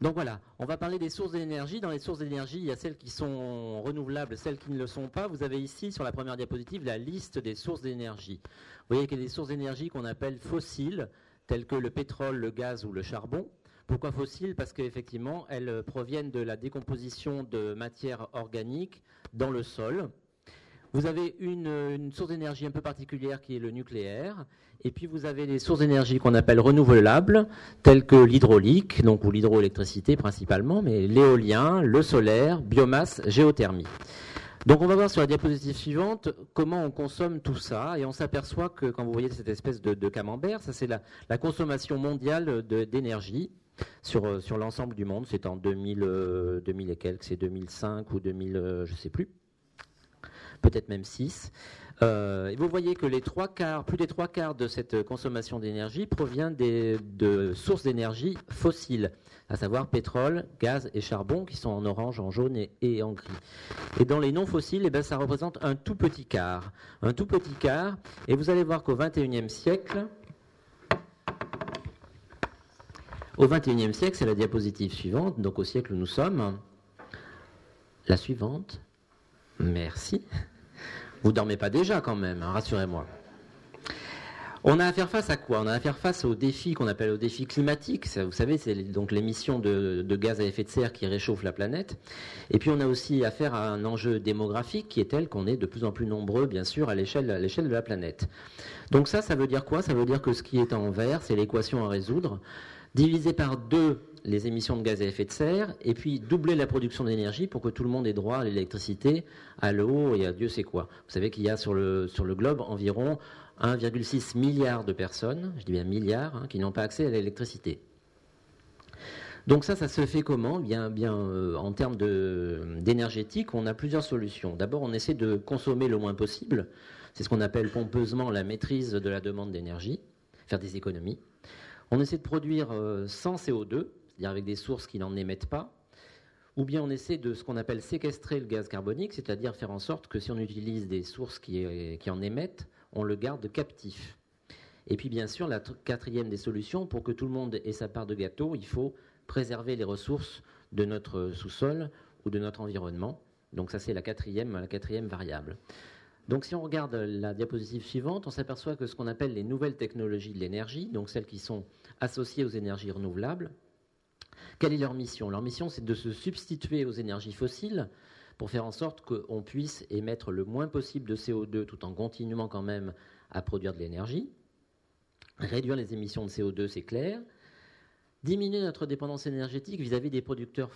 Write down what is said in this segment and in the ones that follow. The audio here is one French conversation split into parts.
Donc voilà, on va parler des sources d'énergie. Dans les sources d'énergie, il y a celles qui sont renouvelables, celles qui ne le sont pas. Vous avez ici, sur la première diapositive, la liste des sources d'énergie. Vous voyez qu'il y a des sources d'énergie qu'on appelle fossiles, telles que le pétrole, le gaz ou le charbon. Pourquoi fossiles? Parce qu'effectivement, elles proviennent de la décomposition de matière organique dans le sol. Vous avez une source d'énergie un peu particulière qui est le nucléaire. Et puis vous avez des sources d'énergie qu'on appelle renouvelables, telles que l'hydraulique, donc ou l'hydroélectricité principalement, mais l'éolien, le solaire, biomasse, géothermie. Donc on va voir sur la diapositive suivante comment on consomme tout ça. Et on s'aperçoit que quand vous voyez cette espèce de camembert, ça c'est la consommation mondiale d'énergie sur l'ensemble du monde. C'est en 2000 et quelques, c'est 2005 ou 2000, je ne sais plus. Peut-être même 6. Et vous voyez que plus des 3/4 de cette consommation d'énergie provient de sources d'énergie fossiles, à savoir pétrole, gaz et charbon, qui sont en orange, en jaune et en gris. Et dans les non fossiles, ça représente un tout petit quart. Un tout petit quart. Et vous allez voir qu'au XXIe siècle, c'est la diapositive suivante, donc au siècle où nous sommes. La suivante. Merci. Vous ne dormez pas déjà quand même, hein, rassurez-moi. On a à faire face à quoi? On a à faire face aux défis qu'on appelle aux défis climatiques. Ça, vous savez, c'est donc l'émission de gaz à effet de serre qui réchauffe la planète. Et puis on a aussi affaire à un enjeu démographique qui est tel qu'on est de plus en plus nombreux, bien sûr, à l'échelle de la planète. Donc ça veut dire quoi? Ça veut dire que ce qui est en vert, c'est l'équation à résoudre. Diviser par 2 les émissions de gaz à effet de serre, et puis doubler la production d'énergie pour que tout le monde ait droit à l'électricité, à l'eau et à Dieu sait quoi. Vous savez qu'il y a sur le globe environ 1,6 milliard de personnes, je dis bien milliards, qui n'ont pas accès à l'électricité. Donc ça se fait comment? Bien, en termes d'énergétique, on a plusieurs solutions. D'abord, on essaie de consommer le moins possible. C'est ce qu'on appelle pompeusement la maîtrise de la demande d'énergie, faire des économies. On essaie de produire sans CO2, c'est-à-dire avec des sources qui n'en émettent pas, ou bien on essaie de ce qu'on appelle séquestrer le gaz carbonique, c'est-à-dire faire en sorte que si on utilise des sources qui en émettent, on le garde captif. Et puis bien sûr, la quatrième des solutions, pour que tout le monde ait sa part de gâteau, il faut préserver les ressources de notre sous-sol ou de notre environnement. Donc ça, c'est la quatrième variable. Donc si on regarde la diapositive suivante, on s'aperçoit que ce qu'on appelle les nouvelles technologies de l'énergie, donc celles qui sont associées aux énergies renouvelables, quelle est leur mission? Leur mission, c'est de se substituer aux énergies fossiles pour faire en sorte qu'on puisse émettre le moins possible de CO2 tout en continuant quand même à produire de l'énergie. Réduire les émissions de CO2, c'est clair. Diminuer notre dépendance énergétique vis-à-vis des producteurs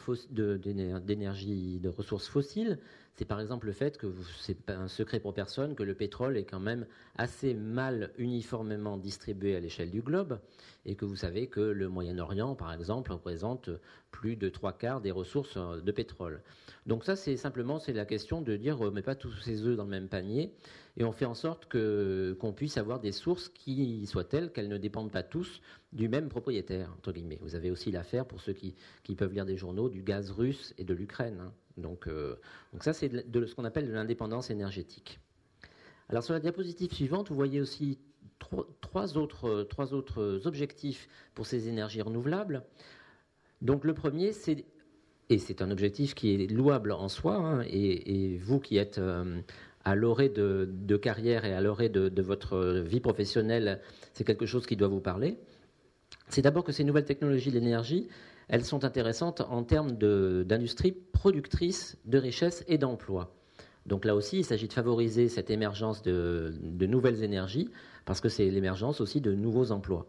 d'énergie, de ressources fossiles, c'est par exemple le fait que c'est pas un secret pour personne que le pétrole est quand même assez mal uniformément distribué à l'échelle du globe et que vous savez que le Moyen-Orient, par exemple, représente plus de 3/4 des ressources de pétrole. Donc ça, c'est la question de dire on ne met pas tous ces œufs dans le même panier et on fait en sorte qu'on puisse avoir des sources qui soient telles qu'elles ne dépendent pas tous du même propriétaire, entre guillemets. Vous avez aussi l'affaire, pour ceux qui peuvent lire des journaux, du gaz russe et de l'Ukraine. Donc ça, c'est de ce qu'on appelle de l'indépendance énergétique. Alors sur la diapositive suivante, vous voyez aussi trois autres objectifs pour ces énergies renouvelables. Donc le premier, et c'est un objectif qui est louable en soi, et vous qui êtes à l'orée de carrière et à l'orée de votre vie professionnelle, c'est quelque chose qui doit vous parler. C'est d'abord que ces nouvelles technologies de l'énergie, elles sont intéressantes en termes d'industrie productrice de richesses et d'emplois. Donc là aussi, il s'agit de favoriser cette émergence de nouvelles énergies, parce que c'est l'émergence aussi de nouveaux emplois.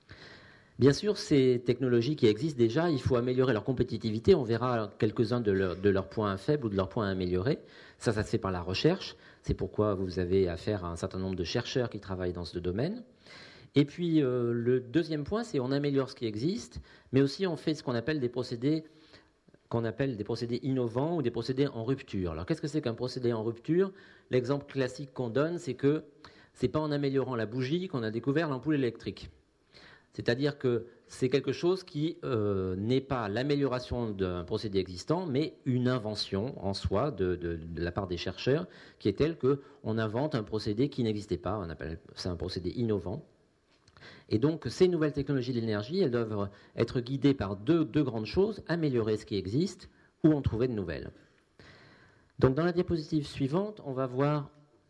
Bien sûr, ces technologies qui existent déjà, il faut améliorer leur compétitivité. On verra quelques-uns de leurs points faibles ou de leurs points à améliorer. Ça se fait par la recherche. C'est pourquoi vous avez affaire à un certain nombre de chercheurs qui travaillent dans ce domaine. Et puis, le deuxième point, c'est on améliore ce qui existe, mais aussi on fait ce qu'on appelle des procédés innovants ou des procédés en rupture. Alors, qu'est-ce que c'est qu'un procédé en rupture? L'exemple classique qu'on donne, c'est que ce n'est pas en améliorant la bougie qu'on a découvert l'ampoule électrique. C'est-à-dire que c'est quelque chose qui n'est pas l'amélioration d'un procédé existant, mais une invention en soi de la part des chercheurs, qui est telle qu'on invente un procédé qui n'existait pas. On appelle ça un procédé innovant. Et donc, ces nouvelles technologies de l'énergie, elles doivent être guidées par deux grandes choses, améliorer ce qui existe ou en trouver de nouvelles. Donc, dans la diapositive suivante, on va voir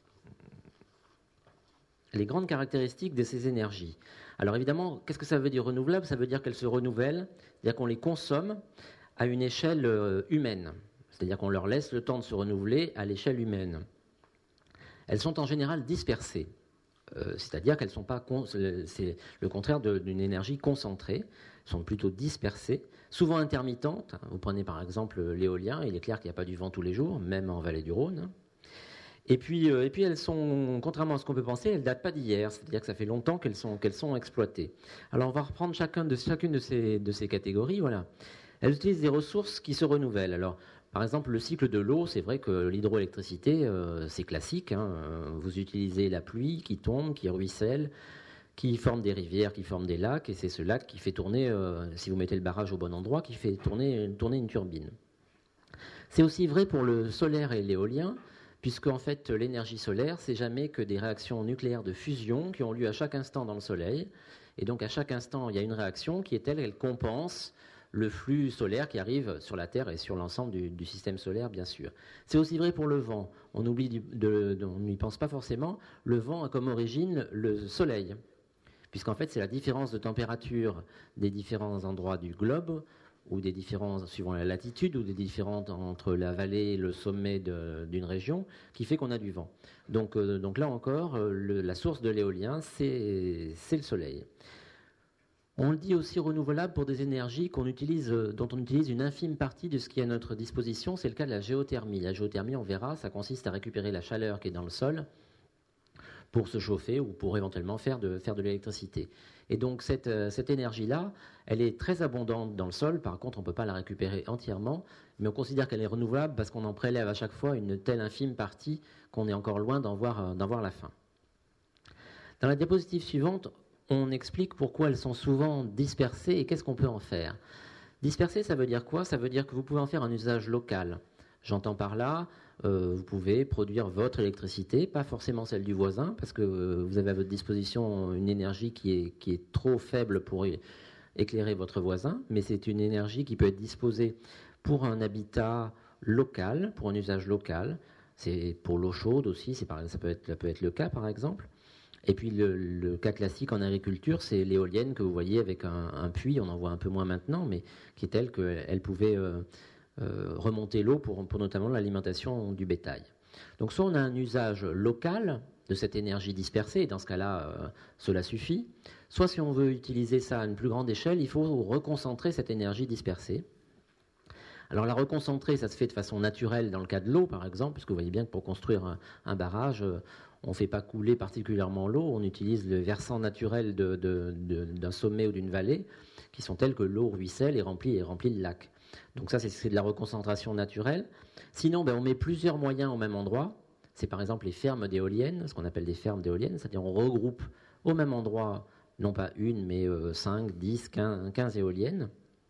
les grandes caractéristiques de ces énergies. Alors évidemment, qu'est-ce que ça veut dire renouvelable? Ça veut dire qu'elles se renouvellent, c'est-à-dire qu'on les consomme à une échelle humaine, c'est-à-dire qu'on leur laisse le temps de se renouveler à l'échelle humaine. Elles sont en général dispersées, c'est-à-dire qu'elles ne sont pas, c'est le contraire d'une énergie concentrée, elles sont plutôt dispersées, souvent intermittentes. Vous prenez par exemple l'éolien, il est clair qu'il n'y a pas du vent tous les jours, même en vallée du Rhône. Et puis elles sont, contrairement à ce qu'on peut penser, elles ne datent pas d'hier, c'est-à-dire que ça fait longtemps qu'elles sont exploitées. Alors on va reprendre chacune de ces catégories. Voilà. Elles utilisent des ressources qui se renouvellent. Alors, par exemple, le cycle de l'eau, c'est vrai que l'hydroélectricité, c'est classique. Vous utilisez la pluie qui tombe, qui ruisselle, qui forme des rivières, qui forme des lacs, et c'est ce lac qui fait tourner, si vous mettez le barrage au bon endroit, qui fait tourner une turbine. C'est aussi vrai pour le solaire et l'éolien, puisque en fait l'énergie solaire, c'est jamais que des réactions nucléaires de fusion qui ont lieu à chaque instant dans le Soleil. Et donc à chaque instant, il y a une réaction qui est telle qu'elle compense le flux solaire qui arrive sur la Terre et sur l'ensemble du système solaire, bien sûr. C'est aussi vrai pour le vent. On n'y pense pas forcément. Le vent a comme origine le Soleil, puisqu'en fait c'est la différence de température des différents endroits du globe, ou des différences suivant la latitude, ou des différences entre la vallée et le sommet d'une région, qui fait qu'on a du vent. Donc là encore, la source de l'éolien, c'est le soleil. On le dit aussi renouvelable pour des énergies dont on utilise une infime partie de ce qui est à notre disposition. C'est le cas de la géothermie. La géothermie, on verra, ça consiste à récupérer la chaleur qui est dans le sol pour se chauffer ou pour éventuellement faire de l'électricité. Et donc cette énergie-là, elle est très abondante dans le sol. Par contre, on ne peut pas la récupérer entièrement, mais on considère qu'elle est renouvelable parce qu'on en prélève à chaque fois une telle infime partie qu'on est encore loin d'en voir la fin. Dans la diapositive suivante, on explique pourquoi elles sont souvent dispersées et qu'est-ce qu'on peut en faire. Disperser, ça veut dire quoi? Ça veut dire que vous pouvez en faire un usage local. J'entends par là, vous pouvez produire votre électricité, pas forcément celle du voisin, parce que vous avez à votre disposition une énergie qui est trop faible pour éclairer votre voisin, mais c'est une énergie qui peut être disposée pour un habitat local, pour un usage local. C'est pour l'eau chaude aussi, ça peut être le cas par exemple. Et puis le cas classique en agriculture, c'est l'éolienne que vous voyez avec un puits, on en voit un peu moins maintenant, mais qui est telle qu'elle pouvait remonter l'eau pour notamment l'alimentation du bétail. Donc soit on a un usage local de cette énergie dispersée, et dans ce cas-là, cela suffit. Soit si on veut utiliser ça à une plus grande échelle, il faut reconcentrer cette énergie dispersée. Alors la reconcentrer, ça se fait de façon naturelle dans le cas de l'eau, par exemple, puisque vous voyez bien que pour construire un barrage, on ne fait pas couler particulièrement l'eau, on utilise le versant naturel d'un sommet ou d'une vallée, qui sont tels que l'eau ruisselle et remplit le lac. Donc ça, c'est de la reconcentration naturelle. Sinon, on met plusieurs moyens au même endroit. C'est par exemple les fermes d'éoliennes, ce qu'on appelle des fermes d'éoliennes, c'est-à-dire on regroupe au même endroit, non pas une, mais 5, 10, 15 éoliennes.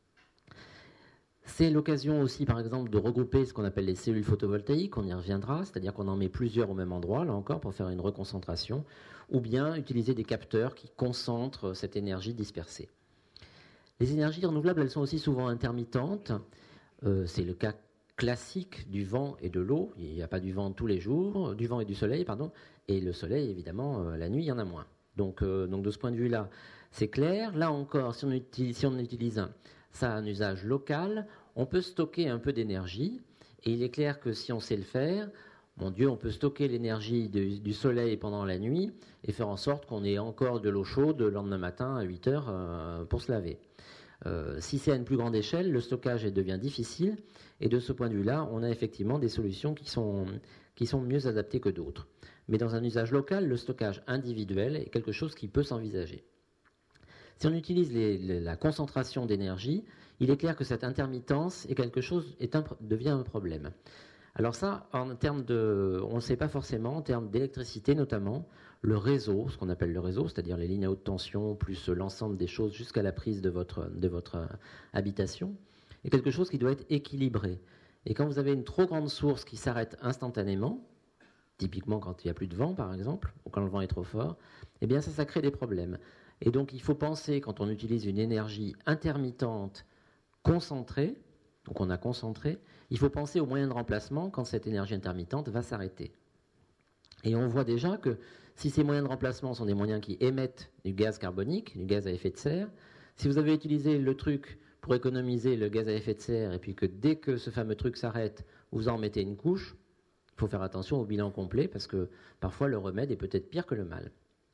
C'est l'occasion aussi, par exemple, de regrouper ce qu'on appelle les cellules photovoltaïques, on y reviendra, c'est-à-dire qu'on en met plusieurs au même endroit, là encore, pour faire une reconcentration, ou bien utiliser des capteurs qui concentrent cette énergie dispersée. Les énergies renouvelables, elles sont aussi souvent intermittentes. C'est le cas classique du vent et de l'eau. Il n'y a pas du vent tous les jours, du vent et du soleil, pardon. Et le soleil, évidemment, la nuit, il y en a moins. Donc de ce point de vue-là, c'est clair. Là encore, si on utilise ça à un usage local, on peut stocker un peu d'énergie. Et il est clair que si on sait le faire, mon Dieu, on peut stocker l'énergie du soleil pendant la nuit et faire en sorte qu'on ait encore de l'eau chaude le lendemain matin à 8 heures pour se laver. Si c'est à une plus grande échelle, le stockage devient difficile, et de ce point de vue-là, on a effectivement des solutions qui sont mieux adaptées que d'autres. Mais dans un usage local, le stockage individuel est quelque chose qui peut s'envisager. Si on utilise la concentration d'énergie, il est clair que cette intermittence est devient un problème. Alors ça, on ne le sait pas forcément, en termes d'électricité notamment, le réseau, ce qu'on appelle le réseau, c'est-à-dire les lignes à haute tension, plus l'ensemble des choses jusqu'à la prise de votre habitation, est quelque chose qui doit être équilibré. Et quand vous avez une trop grande source qui s'arrête instantanément, typiquement quand il n'y a plus de vent par exemple, ou quand le vent est trop fort, eh bien ça crée des problèmes. Et donc il faut penser, quand on utilise une énergie intermittente concentrée, donc on a concentré, il faut penser aux moyens de remplacement quand cette énergie intermittente va s'arrêter. Et on voit déjà que si ces moyens de remplacement sont des moyens qui émettent du gaz carbonique, du gaz à effet de serre, si vous avez utilisé le truc pour économiser le gaz à effet de serre et puis que dès que ce fameux truc s'arrête, vous en mettez une couche, il faut faire attention au bilan complet parce que parfois le remède est peut-être pire que le mal.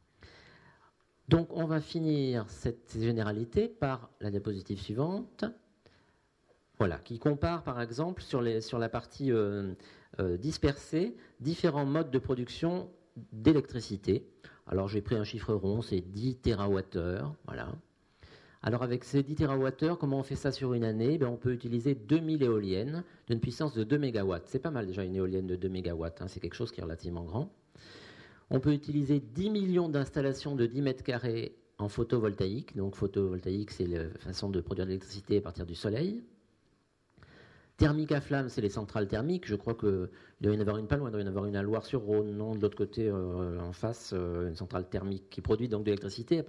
Donc on va finir cette généralité par la diapositive suivante. Voilà, qui compare par exemple sur la partie dispersée différents modes de production d'électricité. Alors j'ai pris un chiffre rond, c'est 10 TWh. Voilà. Alors avec ces 10 TWh, comment on fait ça sur une année? On peut utiliser 2000 éoliennes d'une puissance de 2 MW. C'est pas mal déjà une éolienne de 2 MW, hein, c'est quelque chose qui est relativement grand. On peut utiliser 10 millions d'installations de 10 mètres carrés en photovoltaïque. Donc photovoltaïque, c'est la façon de produire de l'électricité à partir du soleil. Thermique à flamme, c'est les centrales thermiques. Je crois qu'il doit y en avoir une pas loin, il doit y en avoir une à Loire-sur-Rhône, non, de l'autre côté, en face, une centrale thermique qui produit donc de l'électricité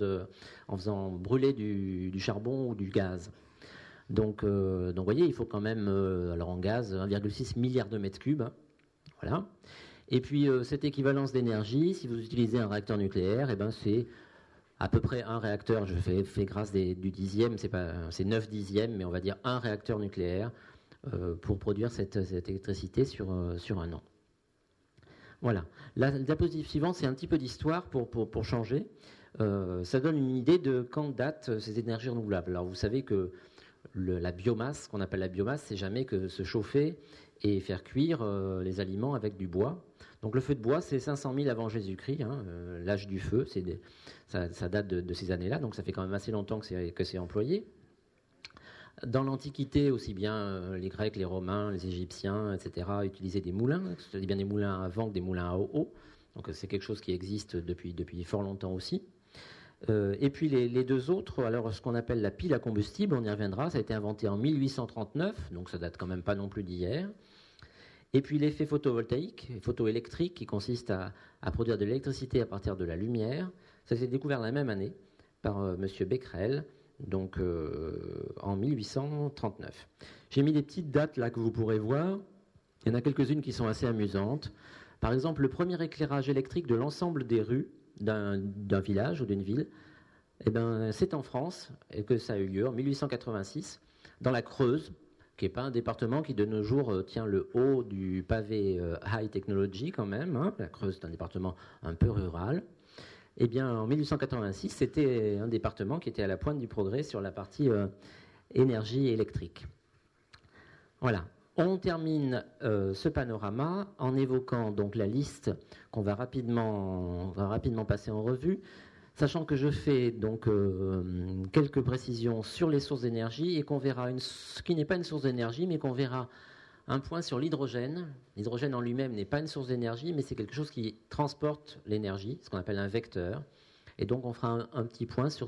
en faisant brûler du charbon ou du gaz. Donc vous voyez, il faut quand même, alors en gaz, 1,6 milliard de mètres cubes. Hein, voilà. Et puis cette équivalence d'énergie, si vous utilisez un réacteur nucléaire, c'est à peu près un réacteur. Je fais grâce du dixième, c'est 9 dixièmes, mais on va dire un réacteur nucléaire pour produire cette électricité sur un an. Voilà. La diapositive suivante, c'est un petit peu d'histoire pour changer. Ça donne une idée de quand datent ces énergies renouvelables. Alors vous savez que la biomasse, qu'on appelle la biomasse, c'est jamais que se chauffer et faire cuire les aliments avec du bois. Donc le feu de bois, c'est 500 000 avant Jésus-Christ, hein, l'âge du feu, ça date de ces années-là, donc ça fait quand même assez longtemps que c'est employé. Dans l'Antiquité, aussi bien les Grecs, les Romains, les Égyptiens, etc., utilisaient des moulins, c'est-à-dire bien des moulins à vent que des moulins à eau. Donc c'est quelque chose qui existe depuis fort longtemps aussi. Et puis les deux autres, alors ce qu'on appelle la pile à combustible, on y reviendra, ça a été inventé en 1839, donc ça date quand même pas non plus d'hier. Et puis l'effet photovoltaïque, photoélectrique, qui consiste à produire de l'électricité à partir de la lumière, ça s'est découvert la même année par M. Becquerel, donc en 1839. J'ai mis des petites dates là que vous pourrez voir. Il y en a quelques-unes qui sont assez amusantes. Par exemple, le premier éclairage électrique de l'ensemble des rues d'un village ou d'une ville, c'est en France et que ça a eu lieu en 1886 dans la Creuse, qui n'est pas un département qui de nos jours tient le haut du pavé high technology quand même. Hein. La Creuse est un département un peu rural. Eh bien, en 1886, c'était un département qui était à la pointe du progrès sur la partie énergie électrique. Voilà. On termine ce panorama en évoquant donc la liste qu'on va rapidement passer en revue, sachant que je fais donc quelques précisions sur les sources d'énergie et qu'on verra ce qui n'est pas une source d'énergie, mais qu'on verra un point sur l'hydrogène. L'hydrogène en lui-même n'est pas une source d'énergie, mais c'est quelque chose qui transporte l'énergie, ce qu'on appelle un vecteur. Et donc on fera un petit point sur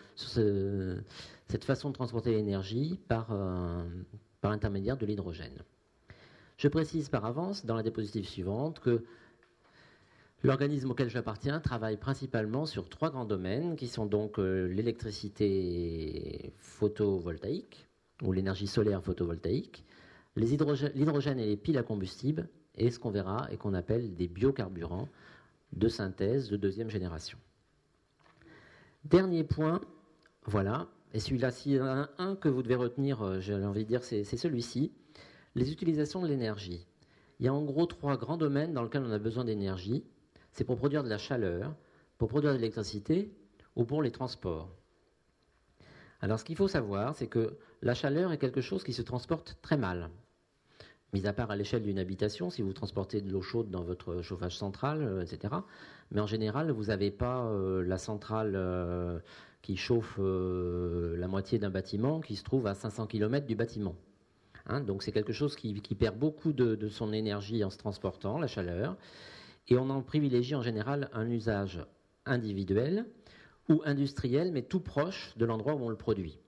cette façon de transporter l'énergie par l'intermédiaire de l'hydrogène. Je précise par avance, dans la diapositive suivante, que l'organisme auquel j'appartiens travaille principalement sur 3 grands domaines, qui sont donc l'électricité photovoltaïque, ou l'énergie solaire photovoltaïque, l'hydrogène et les piles à combustible, et ce qu'on verra et qu'on appelle des biocarburants de synthèse de 2e génération. Dernier point, voilà, et celui-là, s'il y en a un que vous devez retenir, j'ai envie de dire, c'est celui-ci, les utilisations de l'énergie. Il y a en gros 3 grands domaines dans lesquels on a besoin d'énergie. C'est pour produire de la chaleur, pour produire de l'électricité ou pour les transports. Alors ce qu'il faut savoir, c'est que la chaleur est quelque chose qui se transporte très mal. Mis à part à l'échelle d'une habitation, si vous transportez de l'eau chaude dans votre chauffage central, etc. Mais en général, vous n'avez pas la centrale qui chauffe la moitié d'un bâtiment qui se trouve à 500 km du bâtiment. Hein, donc c'est quelque chose qui perd beaucoup de son énergie en se transportant, la chaleur. Et on en privilégie en général un usage individuel ou industriel, mais tout proche de l'endroit où on le produit.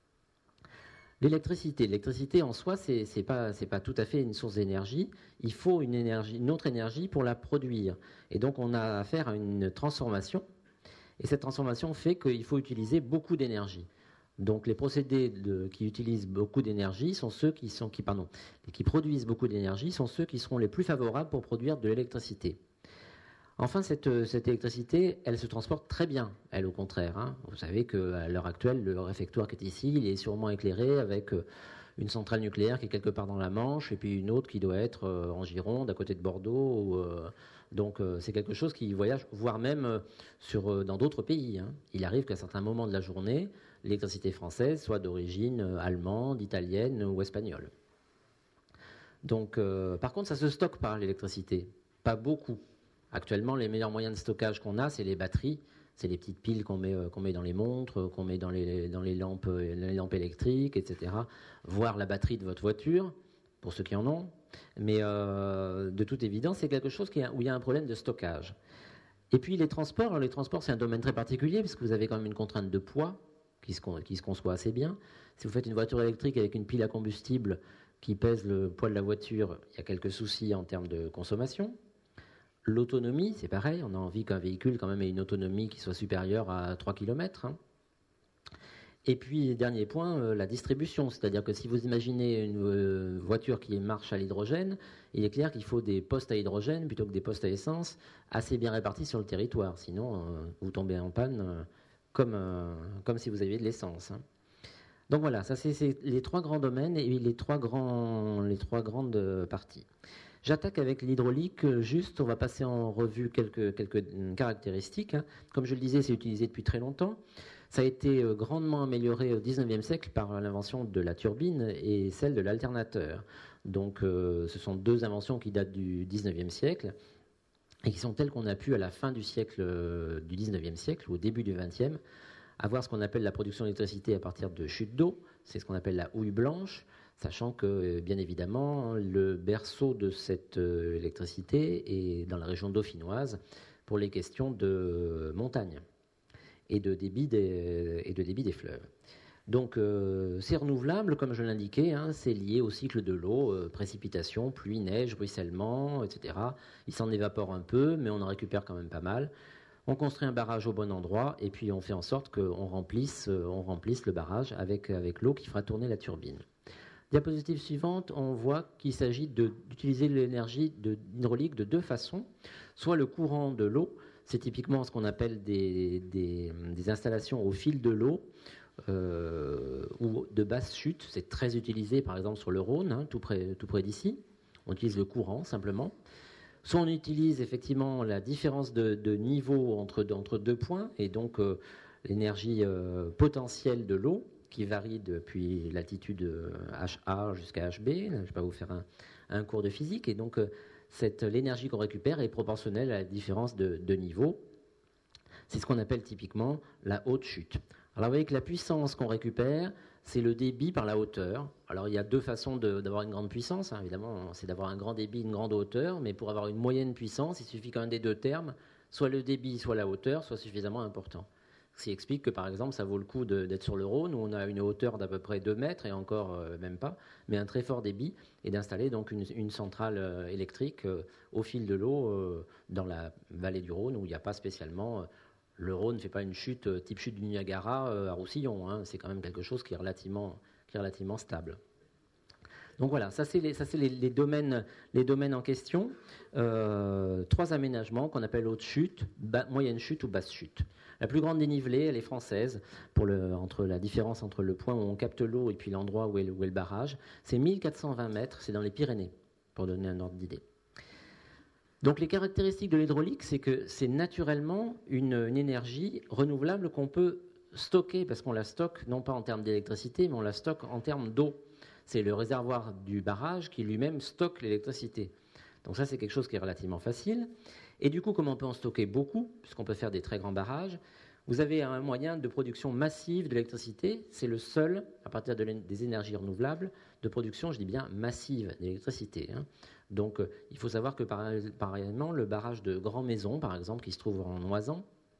L'électricité en soi, c'est pas tout à fait une source d'énergie. Il faut une autre énergie pour la produire. Et donc on a affaire à une transformation. Et cette transformation fait qu'il faut utiliser beaucoup d'énergie. Donc les procédés qui utilisent beaucoup d'énergie sont ceux qui produisent beaucoup d'énergie sont ceux qui seront les plus favorables pour produire de l'électricité. Enfin, cette électricité, elle se transporte très bien, elle au contraire. Hein. Vous savez qu'à l'heure actuelle, le réfectoire qui est ici, il est sûrement éclairé avec une centrale nucléaire qui est quelque part dans la Manche, et puis une autre qui doit être en Gironde, à côté de Bordeaux. Donc c'est quelque chose qui voyage, voire même dans d'autres pays. Hein. Il arrive qu'à certains moments de la journée, l'électricité française soit d'origine allemande, italienne ou espagnole. Donc, par contre, ça se stocke pas, l'électricité. Pas beaucoup. Actuellement, les meilleurs moyens de stockage qu'on a, c'est les batteries. C'est les petites piles qu'on met dans les montres, qu'on met dans les lampes électriques, etc. Voire la batterie de votre voiture, pour ceux qui en ont. Mais de toute évidence, c'est quelque chose où il y a un problème de stockage. Et puis les transports. Alors, les transports, c'est un domaine très particulier, parce que vous avez quand même une contrainte de poids qui se conçoit assez bien. Si vous faites une voiture électrique avec une pile à combustible qui pèse le poids de la voiture, il y a quelques soucis en termes de consommation. L'autonomie, c'est pareil, on a envie qu'un véhicule quand même ait une autonomie qui soit supérieure à 3 km. Hein. Et puis, dernier point, la distribution. C'est-à-dire que si vous imaginez une voiture qui marche à l'hydrogène, il est clair qu'il faut des postes à hydrogène plutôt que des postes à essence assez bien répartis sur le territoire. Sinon, vous tombez en panne comme si vous aviez de l'essence. Hein. Donc voilà, ça c'est les trois grands domaines et les trois grandes parties. J'attaque avec l'hydraulique, juste, on va passer en revue quelques caractéristiques. Hein. Comme je le disais, c'est utilisé depuis très longtemps. Ça a été grandement amélioré au XIXe siècle par l'invention de la turbine et celle de l'alternateur. Donc ce sont deux inventions qui datent du XIXe siècle et qui sont telles qu'on a pu, à la fin du XIXe siècle, ou au début du XXe, avoir ce qu'on appelle la production d'électricité à partir de chutes d'eau. C'est ce qu'on appelle la houille blanche. Sachant que, bien évidemment, le berceau de cette électricité est dans la région dauphinoise pour les questions de montagne et de débit des fleuves. Donc, c'est renouvelable, comme je l'indiquais, hein, c'est lié au cycle de l'eau, précipitation, pluie, neige, ruissellement, etc. Il s'en évapore un peu, mais on en récupère quand même pas mal. On construit un barrage au bon endroit et puis on fait en sorte qu'on remplisse le barrage avec l'eau qui fera tourner la turbine. Diapositive suivante, on voit qu'il s'agit d'utiliser l'énergie hydraulique de deux façons. Soit le courant de l'eau, c'est typiquement ce qu'on appelle des installations au fil de l'eau ou de basse chute. C'est très utilisé par exemple sur le Rhône, hein, tout près d'ici. On utilise le courant simplement. Soit on utilise effectivement la différence de niveau entre deux points et donc l'énergie potentielle de l'eau, qui varie depuis latitude HA jusqu'à HB. Je ne vais pas vous faire un cours de physique. Et donc, l'énergie qu'on récupère est proportionnelle à la différence de niveau. C'est ce qu'on appelle typiquement la haute chute. Alors, vous voyez que la puissance qu'on récupère, c'est le débit par la hauteur. Alors, il y a deux façons d'avoir une grande puissance. Hein. Évidemment, c'est d'avoir un grand débit, une grande hauteur. Mais pour avoir une moyenne puissance, il suffit qu'un des deux termes, soit le débit, soit la hauteur, soit suffisamment important. Ce qui explique que, par exemple, ça vaut le coup d'être sur le Rhône, où on a une hauteur d'à peu près 2 mètres, et encore même pas, mais un très fort débit, et d'installer donc une centrale électrique au fil de l'eau dans la vallée du Rhône, où il n'y a pas spécialement... le Rhône ne fait pas une chute type chute du Niagara à Roussillon, hein, c'est quand même quelque chose qui est relativement stable. Donc voilà, ça c'est les domaines en question. 3 aménagements qu'on appelle haute chute, moyenne chute ou basse chute. La plus grande dénivelée, elle est française, la différence entre le point où on capte l'eau et puis l'endroit où est le barrage. C'est 1420 mètres, c'est dans les Pyrénées, pour donner un ordre d'idée. Donc les caractéristiques de l'hydraulique, c'est que c'est naturellement une énergie renouvelable qu'on peut stocker, parce qu'on la stocke non pas en termes d'électricité, mais on la stocke en termes d'eau. C'est le réservoir du barrage qui lui-même stocke l'électricité. Donc ça, c'est quelque chose qui est relativement facile. Et du coup, comme on peut en stocker beaucoup, puisqu'on peut faire des très grands barrages, vous avez un moyen de production massive de l'électricité. C'est le seul, à partir des énergies renouvelables, de production, je dis bien, massive d'électricité. Hein. Donc il faut savoir que pareillement, le barrage de Grand Maison, par exemple, qui se trouve en Noisan,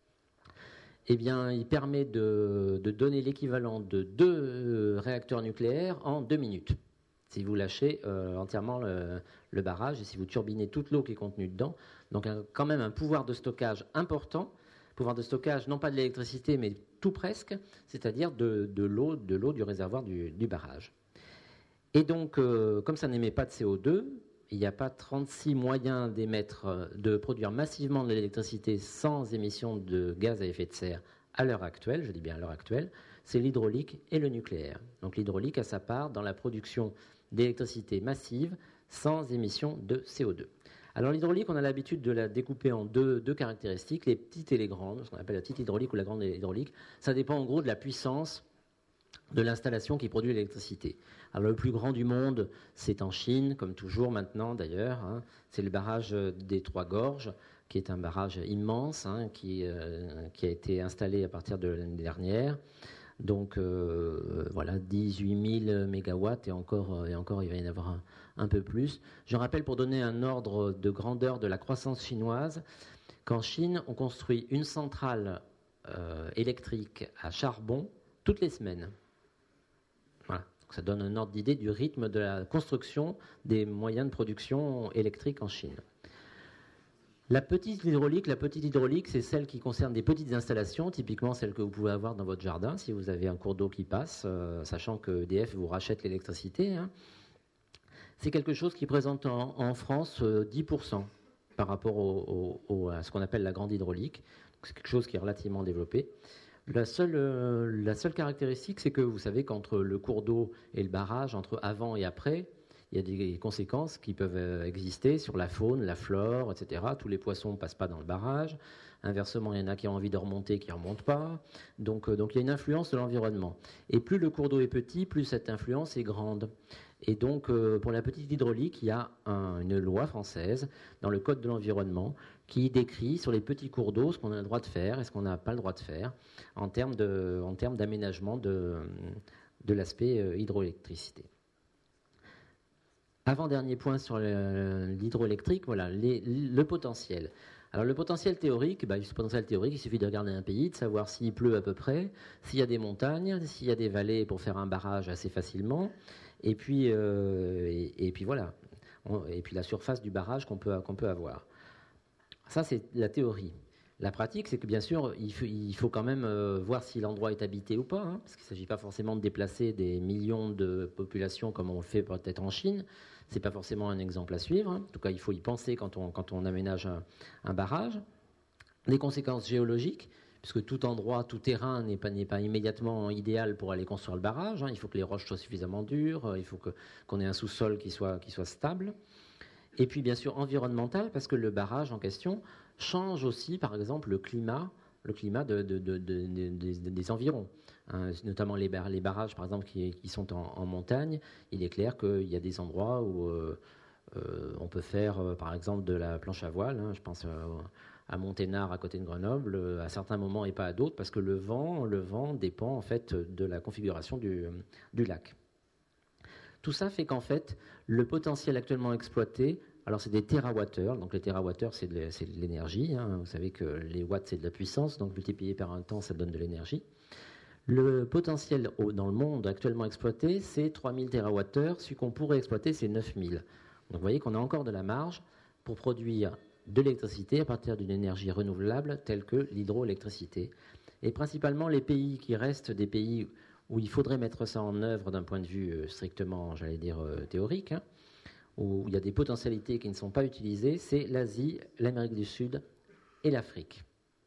eh bien, il permet de donner l'équivalent de 2 réacteurs nucléaires en 2 minutes. Si vous lâchez entièrement le barrage et si vous turbinez toute l'eau qui est contenue dedans. Donc quand même un pouvoir de stockage important, pouvoir de stockage, non pas de l'électricité, mais tout presque, c'est-à-dire de l'eau du réservoir du barrage. Et donc, comme ça n'émet pas de CO2, il n'y a pas 36 moyens de produire massivement de l'électricité sans émission de gaz à effet de serre à l'heure actuelle, je dis bien à l'heure actuelle, c'est l'hydraulique et le nucléaire. Donc l'hydraulique a sa part dans la production d'électricité massive sans émission de CO2. Alors l'hydraulique, on a l'habitude de la découper en deux caractéristiques, les petites et les grandes, ce qu'on appelle la petite hydraulique ou la grande hydraulique. Ça dépend en gros de la puissance de l'installation qui produit l'électricité. Alors le plus grand du monde, c'est en Chine, comme toujours maintenant d'ailleurs, hein. C'est le barrage des Trois Gorges, qui est un barrage immense, hein, qui a été installé à partir de l'année dernière. Donc voilà, 18 000 mégawatts et encore il va y en avoir un peu plus. Je rappelle, pour donner un ordre de grandeur de la croissance chinoise, qu'en Chine, on construit une centrale électrique à charbon toutes les semaines. Voilà. Donc ça donne un ordre d'idée du rythme de la construction des moyens de production électrique en Chine. La petite hydraulique, c'est celle qui concerne des petites installations, typiquement celle que vous pouvez avoir dans votre jardin si vous avez un cours d'eau qui passe, sachant que EDF vous rachète l'électricité. Hein. C'est quelque chose qui présente en France 10% par rapport à ce qu'on appelle la grande hydraulique. Donc c'est quelque chose qui est relativement développé. La seule caractéristique, c'est que vous savez qu'entre le cours d'eau et le barrage, entre avant et après, il y a des conséquences qui peuvent exister sur la faune, la flore, etc. Tous les poissons ne passent pas dans le barrage. Inversement, il y en a qui ont envie de remonter, qui ne remontent pas. Donc il y a une influence de l'environnement. Et plus le cours d'eau est petit, plus cette influence est grande. Et donc, pour la petite hydraulique, il y a une loi française dans le Code de l'environnement qui décrit sur les petits cours d'eau ce qu'on a le droit de faire et ce qu'on n'a pas le droit de faire en termes d'aménagement de l'aspect hydroélectricité. Avant-dernier point sur l'hydroélectrique, voilà, le potentiel. Alors le potentiel théorique, il suffit de regarder un pays, de savoir s'il pleut à peu près, s'il y a des montagnes, s'il y a des vallées pour faire un barrage assez facilement, et puis voilà, et puis la surface du barrage qu'on peut avoir. Ça, c'est la théorie. La pratique, c'est que bien sûr, il faut quand même voir si l'endroit est habité ou pas, hein, parce qu'il ne s'agit pas forcément de déplacer des millions de populations comme on le fait peut-être en Chine. Ce n'est pas forcément un exemple à suivre. Hein. En tout cas, il faut y penser quand on aménage un barrage. Les conséquences géologiques, puisque tout endroit, tout terrain n'est pas immédiatement idéal pour aller construire le barrage. Hein. Il faut que les roches soient suffisamment dures, il faut qu'on ait un sous-sol qui soit stable. Et puis bien sûr environnemental, parce que le barrage en question change aussi, par exemple, le climat des environs. Hein, notamment les barrages, par exemple, qui sont en montagne. Il est clair qu'il y a des endroits où on peut faire, par exemple, de la planche à voile. Hein, je pense à Monténard, à côté de Grenoble, à certains moments et pas à d'autres, parce que le vent dépend en fait de la configuration du lac. Tout ça fait qu'en fait, le potentiel actuellement exploité, alors c'est des térawattheures, donc les térawattheures c'est de l'énergie, hein. Vous savez que les watts c'est de la puissance, donc multiplié par un temps ça donne de l'énergie. Le potentiel dans le monde actuellement exploité c'est 3000 térawattheures, celui qu'on pourrait exploiter c'est 9000. Donc vous voyez qu'on a encore de la marge pour produire de l'électricité à partir d'une énergie renouvelable telle que l'hydroélectricité. Et principalement les pays qui restent des pays où il faudrait mettre ça en œuvre d'un point de vue strictement, théorique, hein, où il y a des potentialités qui ne sont pas utilisées, c'est l'Asie, l'Amérique du Sud et l'Afrique.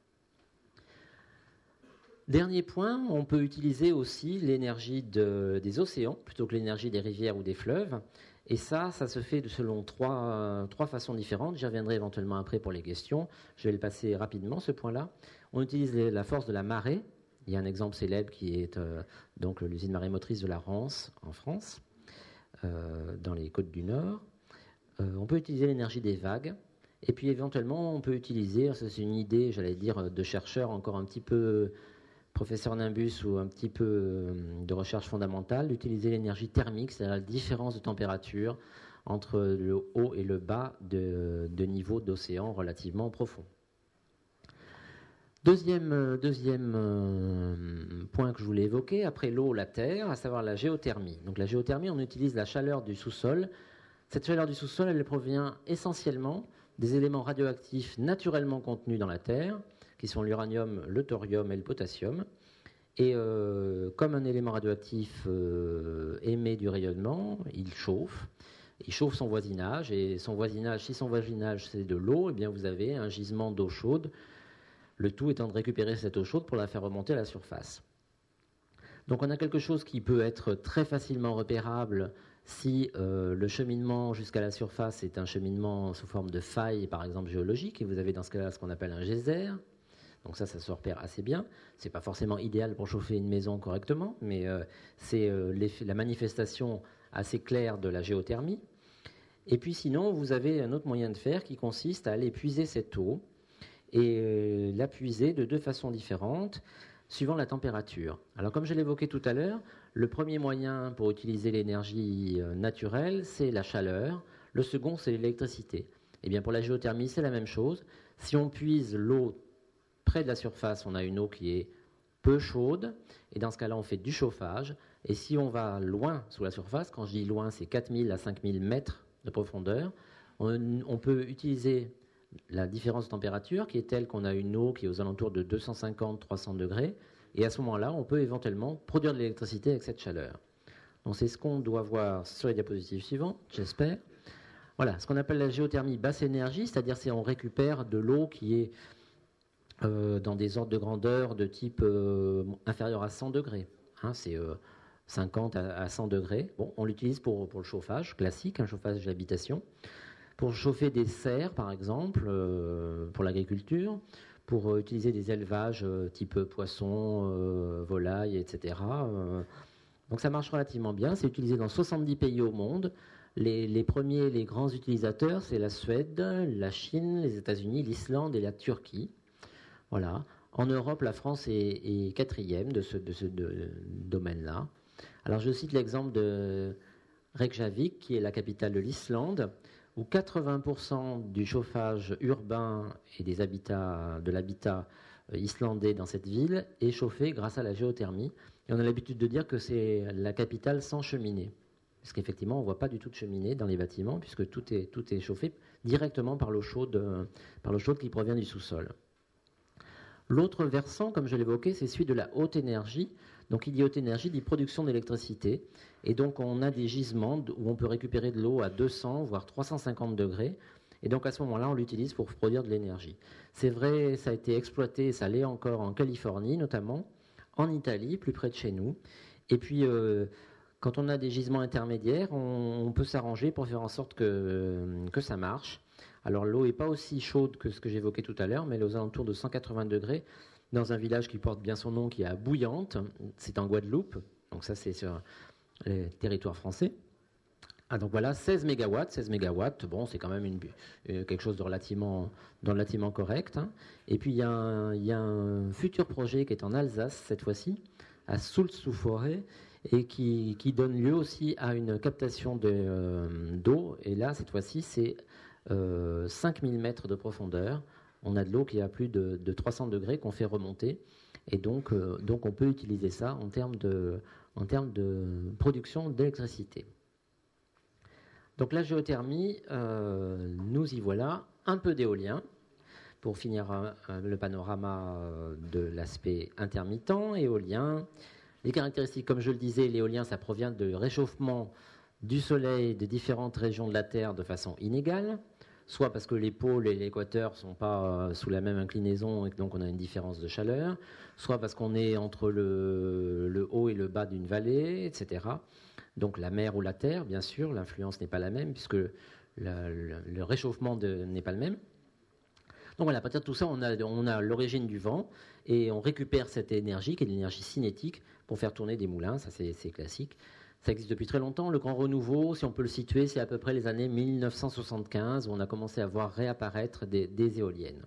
Dernier point, on peut utiliser aussi l'énergie des océans plutôt que l'énergie des rivières ou des fleuves. Et ça se fait selon trois façons différentes. J'y reviendrai éventuellement après pour les questions. Je vais le passer rapidement, ce point-là. On utilise la force de la marée. Il y a un exemple célèbre qui est donc l'usine marémotrice de la Rance en France, dans les côtes du Nord. On peut utiliser l'énergie des vagues. Et puis éventuellement, on peut utiliser, ça c'est une idée, de chercheur encore un petit peu professeur Nimbus ou un petit peu de recherche fondamentale, d'utiliser l'énergie thermique, c'est-à-dire la différence de température entre le haut et le bas de niveau d'océan relativement profond. Deuxième point que je voulais évoquer, après l'eau, la terre, à savoir la géothermie. Donc la géothermie, on utilise la chaleur du sous-sol. Cette chaleur du sous-sol, elle provient essentiellement des éléments radioactifs naturellement contenus dans la terre, qui sont l'uranium, le thorium et le potassium. Et comme un élément radioactif émet du rayonnement, il chauffe son voisinage, et son voisinage, si son voisinage c'est de l'eau, eh bien vous avez un gisement d'eau chaude, le tout étant de récupérer cette eau chaude pour la faire remonter à la surface. Donc on a quelque chose qui peut être très facilement repérable si le cheminement jusqu'à la surface est un cheminement sous forme de faille, par exemple géologique, et vous avez dans ce cas-là ce qu'on appelle un geyser. Donc ça se repère assez bien. C'est pas forcément idéal pour chauffer une maison correctement, mais c'est la manifestation assez claire de la géothermie. Et puis sinon, vous avez un autre moyen de faire qui consiste à aller puiser cette eau et la puiser de deux façons différentes, suivant la température. Alors comme je l'évoquais tout à l'heure, le premier moyen pour utiliser l'énergie naturelle, c'est la chaleur. Le second, c'est l'électricité. Et bien pour la géothermie, c'est la même chose. Si on puise l'eau près de la surface, on a une eau qui est peu chaude, et dans ce cas-là, on fait du chauffage. Et si on va loin sous la surface, quand je dis loin, c'est 4000 à 5000 mètres de profondeur, on peut utiliser la différence de température qui est telle qu'on a une eau qui est aux alentours de 250-300 degrés, et à ce moment-là, on peut éventuellement produire de l'électricité avec cette chaleur. Donc c'est ce qu'on doit voir sur les diapositives suivantes, j'espère. Voilà, ce qu'on appelle la géothermie basse énergie, c'est-à-dire si on récupère de l'eau qui est dans des ordres de grandeur de type inférieur à 100 degrés. Hein, c'est 50 à 100 degrés. Bon, on l'utilise pour le chauffage classique, un chauffage d'habitation. Pour chauffer des serres, par exemple, pour l'agriculture, pour utiliser des élevages type poissons, volailles, etc. Donc ça marche relativement bien. C'est utilisé dans 70 pays au monde. Les premiers, les grands utilisateurs, c'est la Suède, la Chine, les États-Unis, l'Islande et la Turquie. Voilà. En Europe, la France est quatrième de ce domaine-là. Alors je cite l'exemple de Reykjavik, qui est la capitale de l'Islande, où 80% du chauffage urbain et de l'habitat islandais dans cette ville est chauffé grâce à la géothermie. Et on a l'habitude de dire que c'est la capitale sans cheminée. Parce qu'effectivement, on ne voit pas du tout de cheminée dans les bâtiments, puisque tout est chauffé directement par l'eau chaude qui provient du sous-sol. L'autre versant, comme je l'évoquais, c'est celui de la haute énergie. Donc il dit haute énergie, dit production d'électricité. Et donc on a des gisements où on peut récupérer de l'eau à 200, voire 350 degrés. Et donc à ce moment-là, on l'utilise pour produire de l'énergie. C'est vrai, ça a été exploité, ça l'est encore en Californie notamment, en Italie, plus près de chez nous. Et puis quand on a des gisements intermédiaires, on peut s'arranger pour faire en sorte que ça marche. Alors l'eau n'est pas aussi chaude que ce que j'évoquais tout à l'heure, mais elle est aux alentours de 180 degrés dans un village qui porte bien son nom, qui est à Bouillante. C'est en Guadeloupe, donc ça c'est sur les territoires français. Ah, donc voilà, 16 mégawatts. 16 mégawatts, bon, c'est quand même quelque chose de relativement correct. Hein. Et puis il y a un futur projet qui est en Alsace cette fois-ci, à Soultz-sous-Forêt, et qui donne lieu aussi à une captation d'eau. Et là, cette fois-ci, c'est 5000 mètres de profondeur. On a de l'eau qui est à plus de 300 degrés qu'on fait remonter. Et donc on peut utiliser ça en termes de production d'électricité. Donc la géothermie, nous y voilà. Un peu d'éolien, pour finir le panorama de l'aspect intermittent, éolien. Les caractéristiques, comme je le disais, l'éolien, ça provient de réchauffement du soleil de différentes régions de la Terre de façon inégale, soit parce que les pôles et l'équateur ne sont pas sous la même inclinaison et que donc on a une différence de chaleur, soit parce qu'on est entre le haut et le bas d'une vallée, etc. Donc la mer ou la terre, bien sûr, l'influence n'est pas la même puisque le réchauffement n'est pas le même. Donc voilà, à partir de tout ça, on a l'origine du vent et on récupère cette énergie, qui est de l'énergie cinétique, pour faire tourner des moulins, ça c'est classique. Ça existe depuis très longtemps. Le grand renouveau, si on peut le situer, c'est à peu près les années 1975 où on a commencé à voir réapparaître des éoliennes.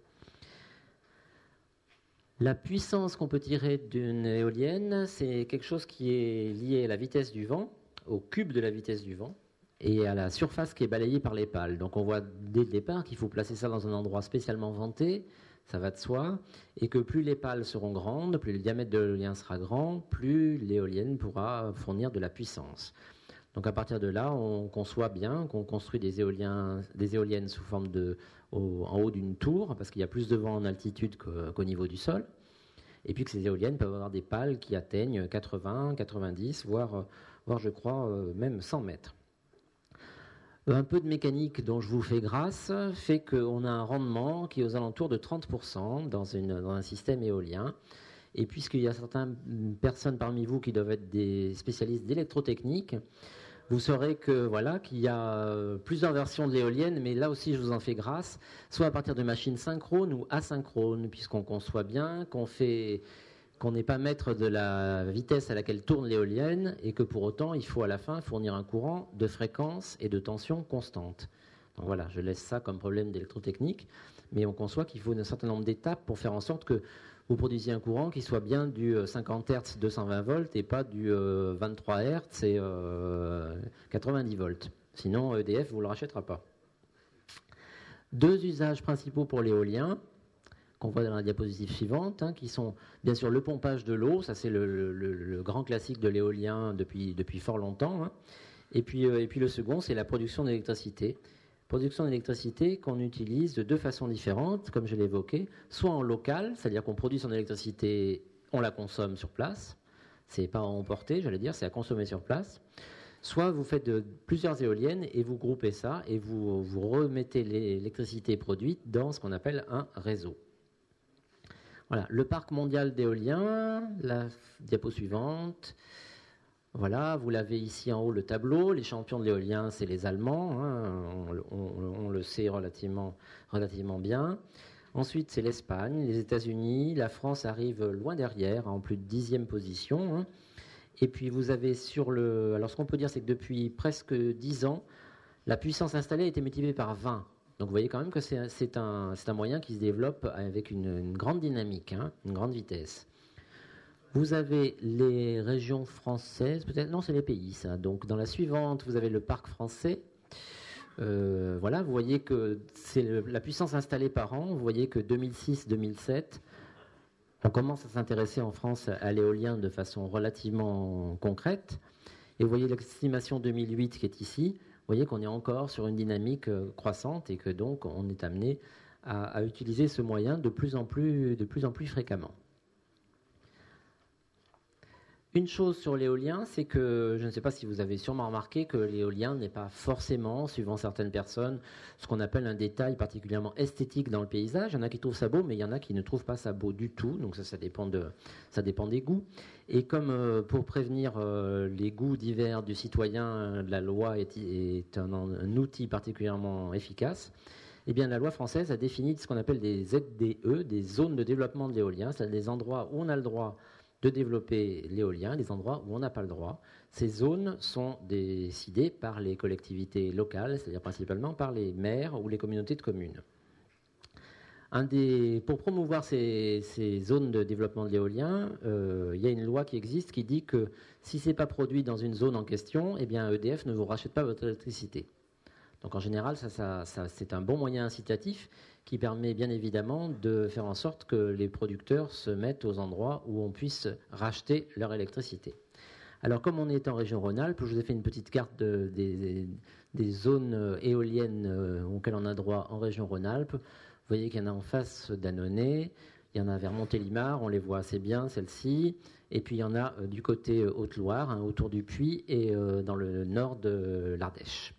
La puissance qu'on peut tirer d'une éolienne, c'est quelque chose qui est lié à la vitesse du vent, au cube de la vitesse du vent, et à la surface qui est balayée par les pales. Donc on voit dès le départ qu'il faut placer ça dans un endroit spécialement venté, ça va de soi, et que plus les pales seront grandes, plus le diamètre de l'éolien sera grand, plus l'éolienne pourra fournir de la puissance. Donc à partir de là, on conçoit bien qu'on construit des éoliennes sous forme en haut d'une tour, parce qu'il y a plus de vent en altitude qu'au niveau du sol. Et puis que ces éoliennes peuvent avoir des pales qui atteignent 80, 90, voire je crois, même 100 mètres. Un peu de mécanique dont je vous fais grâce fait qu'on a un rendement qui est aux alentours de 30% dans un système éolien. Et puisqu'il y a certaines personnes parmi vous qui doivent être des spécialistes d'électrotechnique, vous saurez qu'il y a plusieurs versions de l'éolienne, mais là aussi je vous en fais grâce, soit à partir de machines synchrones ou asynchrones, puisqu'on conçoit bien qu'on n'est pas maître de la vitesse à laquelle tourne l'éolienne et que pour autant il faut à la fin fournir un courant de fréquence et de tension constante. Donc voilà, je laisse ça comme problème d'électrotechnique, mais on conçoit qu'il faut un certain nombre d'étapes pour faire en sorte que vous produisiez un courant qui soit bien du 50 Hz 220 volts et pas du 23 Hz et 90 volts. Sinon EDF ne vous le rachètera pas. Deux usages principaux pour l'éolien qu'on voit dans la diapositive suivante, qui sont bien sûr le pompage de l'eau, ça c'est le grand classique de l'éolien depuis fort longtemps, et puis le second c'est la production d'électricité. Production d'électricité qu'on utilise de deux façons différentes, comme je l'ai évoqué, soit en local, c'est-à-dire qu'on produit son électricité, on la consomme sur place, c'est pas à emporter, j'allais dire, c'est à consommer sur place. Soit vous faites plusieurs éoliennes et vous groupez ça et vous remettez l'électricité produite dans ce qu'on appelle un réseau. Voilà, le parc mondial d'éolien, la diapo suivante. Voilà, vous l'avez ici en haut le tableau. Les champions de l'éolien, c'est les Allemands, on le sait relativement bien. Ensuite, c'est l'Espagne, les États-Unis. La France arrive loin derrière, en plus de 10e position. Et puis vous avez alors ce qu'on peut dire, c'est que depuis presque 10 ans, la puissance installée a été multipliée par 20. Donc vous voyez quand même que c'est un moyen qui se développe avec une grande dynamique, une grande vitesse. Vous avez les régions françaises, peut-être, non, c'est les pays, ça. Donc dans la suivante, vous avez le parc français. Voilà, vous voyez que c'est la puissance installée par an. Vous voyez que 2006-2007, on commence à s'intéresser en France à l'éolien de façon relativement concrète. Et vous voyez l'estimation 2008 qui est ici. Vous voyez qu'on est encore sur une dynamique croissante et que donc on est amené à utiliser ce moyen de plus en plus fréquemment. Une chose sur l'éolien, c'est que, je ne sais pas si vous avez sûrement remarqué que l'éolien n'est pas forcément, suivant certaines personnes, ce qu'on appelle un détail particulièrement esthétique dans le paysage. Il y en a qui trouvent ça beau, mais il y en a qui ne trouvent pas ça beau du tout. Donc ça dépend des goûts. Et comme pour prévenir les goûts divers du citoyen, la loi est un outil particulièrement efficace. Eh bien, la loi française a défini ce qu'on appelle des ZDE, des zones de développement de l'éolien, c'est-à-dire des endroits où on a le droit de développer l'éolien, des endroits où on n'a pas le droit. Ces zones sont décidées par les collectivités locales, c'est-à-dire principalement par les maires ou les communautés de communes. Pour promouvoir ces zones de développement de l'éolien, il y a une loi qui existe qui dit que si ce n'est pas produit dans une zone en question, eh bien EDF ne vous rachète pas votre électricité. Donc en général, ça, c'est un bon moyen incitatif qui permet bien évidemment de faire en sorte que les producteurs se mettent aux endroits où on puisse racheter leur électricité. Alors comme on est en région Rhône-Alpes, je vous ai fait une petite carte des zones éoliennes auxquelles on a droit en région Rhône-Alpes. Vous voyez qu'il y en a en face d'Annonay, il y en a vers Montélimar, on les voit assez bien, celles-ci. Et puis il y en a du côté Haute-Loire, autour du Puy et dans le nord de l'Ardèche.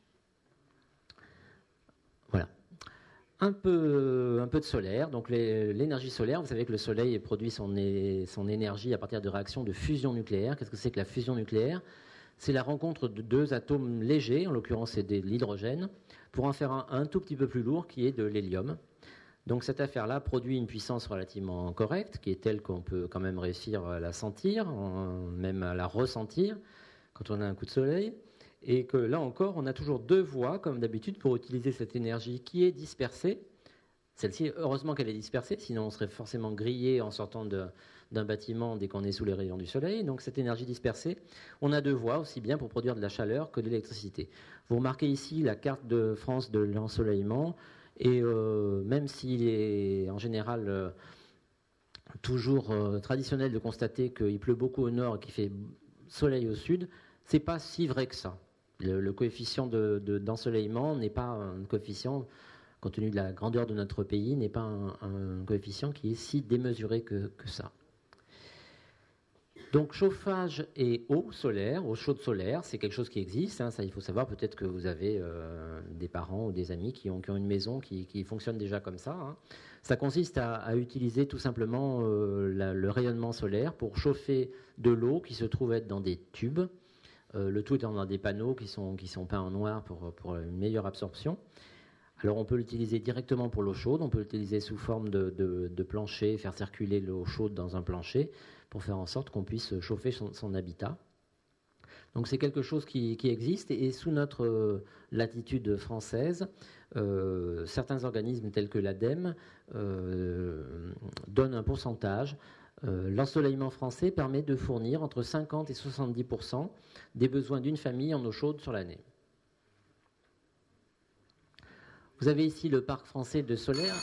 Voilà. Un peu de solaire. Donc l'énergie solaire, vous savez que le soleil produit son énergie à partir de réactions de fusion nucléaire. Qu'est-ce que c'est que la fusion nucléaire ? C'est la rencontre de deux atomes légers, en l'occurrence c'est de l'hydrogène, pour en faire un tout petit peu plus lourd qui est de l'hélium. Donc cette affaire-là produit une puissance relativement correcte, qui est telle qu'on peut quand même réussir à la sentir, même à la ressentir quand on a un coup de soleil. Et que là encore, on a toujours deux voies, comme d'habitude, pour utiliser cette énergie qui est dispersée. Celle-ci, heureusement qu'elle est dispersée, sinon on serait forcément grillé en sortant d'un bâtiment dès qu'on est sous les rayons du soleil. Donc cette énergie dispersée, on a deux voies, aussi bien pour produire de la chaleur que de l'électricité. Vous remarquez ici la carte de France de l'ensoleillement, et même s'il est en général toujours traditionnel de constater qu'il pleut beaucoup au nord et qu'il fait soleil au sud, c'est pas si vrai que ça. Le coefficient d'ensoleillement n'est pas un coefficient, compte tenu de la grandeur de notre pays, n'est pas un coefficient qui est si démesuré que ça. Donc chauffage et eau solaire, eau chaude solaire, c'est quelque chose qui existe. Hein, ça, il faut savoir, peut-être que vous avez des parents ou des amis qui ont une maison qui fonctionne déjà comme ça. Hein. Ça consiste à utiliser tout simplement le rayonnement solaire pour chauffer de l'eau qui se trouve être dans des tubes. Le tout étant dans des panneaux qui sont peints en noir pour une meilleure absorption. Alors on peut l'utiliser directement pour l'eau chaude, on peut l'utiliser sous forme de plancher, faire circuler l'eau chaude dans un plancher pour faire en sorte qu'on puisse chauffer son habitat. Donc c'est quelque chose qui existe et sous notre latitude française, certains organismes tels que l'ADEME donnent un pourcentage. L'ensoleillement français permet de fournir entre 50 et 70% des besoins d'une famille en eau chaude sur l'année. Vous avez ici le parc français de solaire.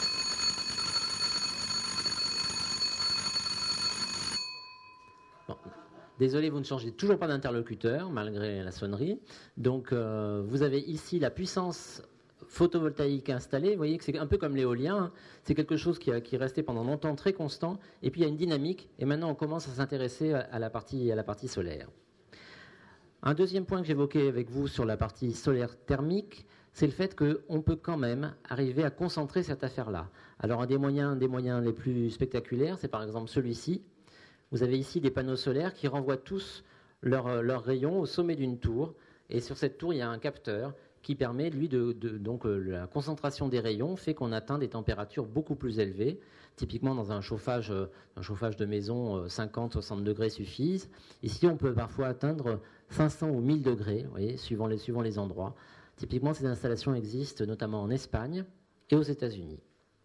Bon. Désolé, vous ne changez toujours pas d'interlocuteur, malgré la sonnerie. Donc, vous avez ici la puissance photovoltaïque installée. Vous voyez que c'est un peu comme l'éolien. C'est quelque chose qui est resté pendant longtemps très constant. Et puis, il y a une dynamique. Et maintenant, on commence à s'intéresser à la partie solaire. Un deuxième point que j'évoquais avec vous sur la partie solaire thermique, c'est le fait qu'on peut quand même arriver à concentrer cette affaire-là. Alors, un des moyens les plus spectaculaires, c'est par exemple celui-ci. Vous avez ici des panneaux solaires qui renvoient tous leurs rayons au sommet d'une tour. Et sur cette tour, il y a un capteur qui permet, lui, donc la concentration des rayons fait qu'on atteint des températures beaucoup plus élevées. Typiquement, dans un chauffage de maison, 50-60 degrés suffisent. Ici, on peut parfois atteindre 500 ou 1000 degrés, vous voyez, suivant les endroits. Typiquement, ces installations existent notamment en Espagne et aux États-Unis.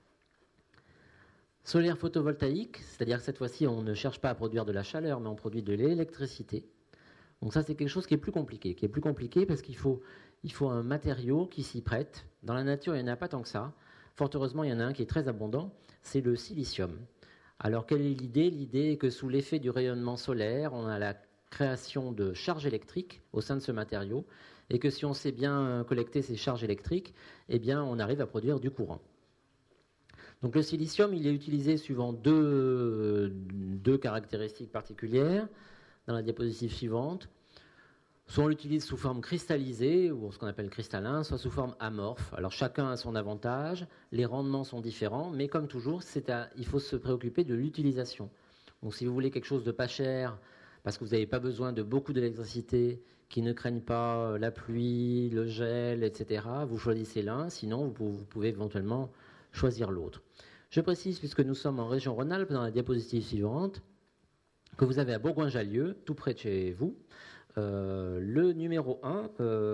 Solaire photovoltaïque, c'est-à-dire que cette fois-ci, on ne cherche pas à produire de la chaleur, mais on produit de l'électricité. Donc ça, c'est quelque chose qui est plus compliqué parce qu'il faut un matériau qui s'y prête. Dans la nature, il n'y en a pas tant que ça. Fort heureusement, il y en a un qui est très abondant, c'est le silicium. Alors, quelle est l'idée ? L'idée est que sous l'effet du rayonnement solaire, on a la création de charges électriques au sein de ce matériau, et que si on sait bien collecter ces charges électriques, eh bien, on arrive à produire du courant. Donc le silicium, il est utilisé suivant deux caractéristiques particulières dans la diapositive suivante. Soit on l'utilise sous forme cristallisée, ou ce qu'on appelle cristallin, soit sous forme amorphe. Alors chacun a son avantage, les rendements sont différents, mais comme toujours, il faut se préoccuper de l'utilisation. Donc si vous voulez quelque chose de pas cher, parce que vous n'avez pas besoin de beaucoup d'électricité, qui ne craignent pas la pluie, le gel, etc., vous choisissez l'un, sinon vous pouvez éventuellement choisir l'autre. Je précise, puisque nous sommes en région Rhône-Alpes, dans la diapositive suivante, que vous avez à Bourgoin-Jallieu, tout près de chez vous, le numéro 1,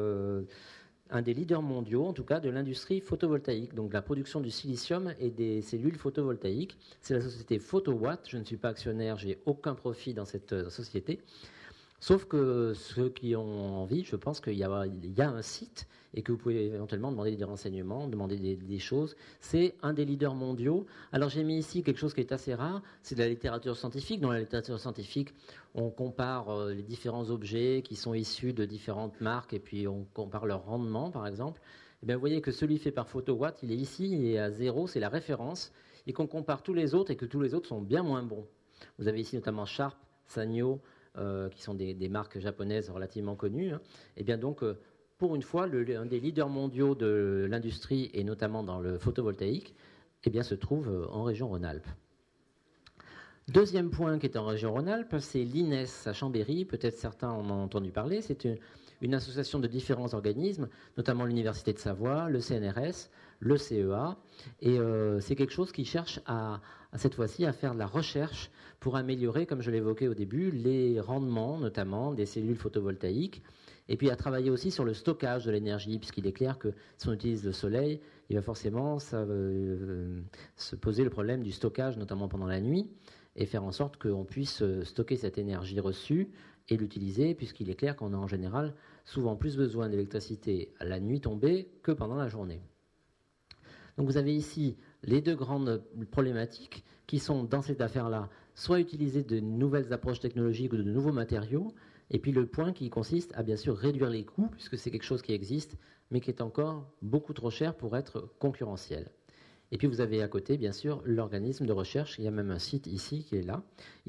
un des leaders mondiaux, en tout cas, de l'industrie photovoltaïque, donc la production du silicium et des cellules photovoltaïques. C'est la société Photowatt. Je ne suis pas actionnaire, j'ai aucun profit dans cette société. Sauf que ceux qui ont envie, je pense qu'il y a un site et que vous pouvez éventuellement demander des renseignements, demander des choses. C'est un des leaders mondiaux. Alors j'ai mis ici quelque chose qui est assez rare, c'est de la littérature scientifique. Dans la littérature scientifique, on compare les différents objets qui sont issus de différentes marques et puis on compare leur rendement, par exemple. Et bien, vous voyez que celui fait par Photowatt, il est ici, il est à 0, c'est la référence, et qu'on compare tous les autres et que tous les autres sont bien moins bons. Vous avez ici notamment Sharp, Sanyo, qui sont des marques japonaises relativement connues. Hein. Et bien donc, pour une fois, un des leaders mondiaux de l'industrie, et notamment dans le photovoltaïque, eh bien, se trouve en région Rhône-Alpes. Deuxième point qui est en région Rhône-Alpes, c'est l'INES à Chambéry. Peut-être certains en ont entendu parler. C'est une association de différents organismes, notamment l'Université de Savoie, le CNRS, le CEA. Et c'est quelque chose qui cherche à cette fois-ci à faire de la recherche pour améliorer, comme je l'évoquais au début, les rendements, notamment des cellules photovoltaïques, et puis à travailler aussi sur le stockage de l'énergie, puisqu'il est clair que si on utilise le soleil, il va forcément se poser le problème du stockage, notamment pendant la nuit, et faire en sorte qu'on puisse stocker cette énergie reçue et l'utiliser, puisqu'il est clair qu'on a en général souvent plus besoin d'électricité à la nuit tombée que pendant la journée. Donc vous avez ici les deux grandes problématiques qui sont dans cette affaire-là, soit utiliser de nouvelles approches technologiques ou de nouveaux matériaux, Et puis le point qui consiste à bien sûr réduire les coûts, puisque c'est quelque chose qui existe, mais qui est encore beaucoup trop cher pour être concurrentiel. Et puis vous avez à côté, bien sûr, l'organisme de recherche. Il y a même un site ici qui est là,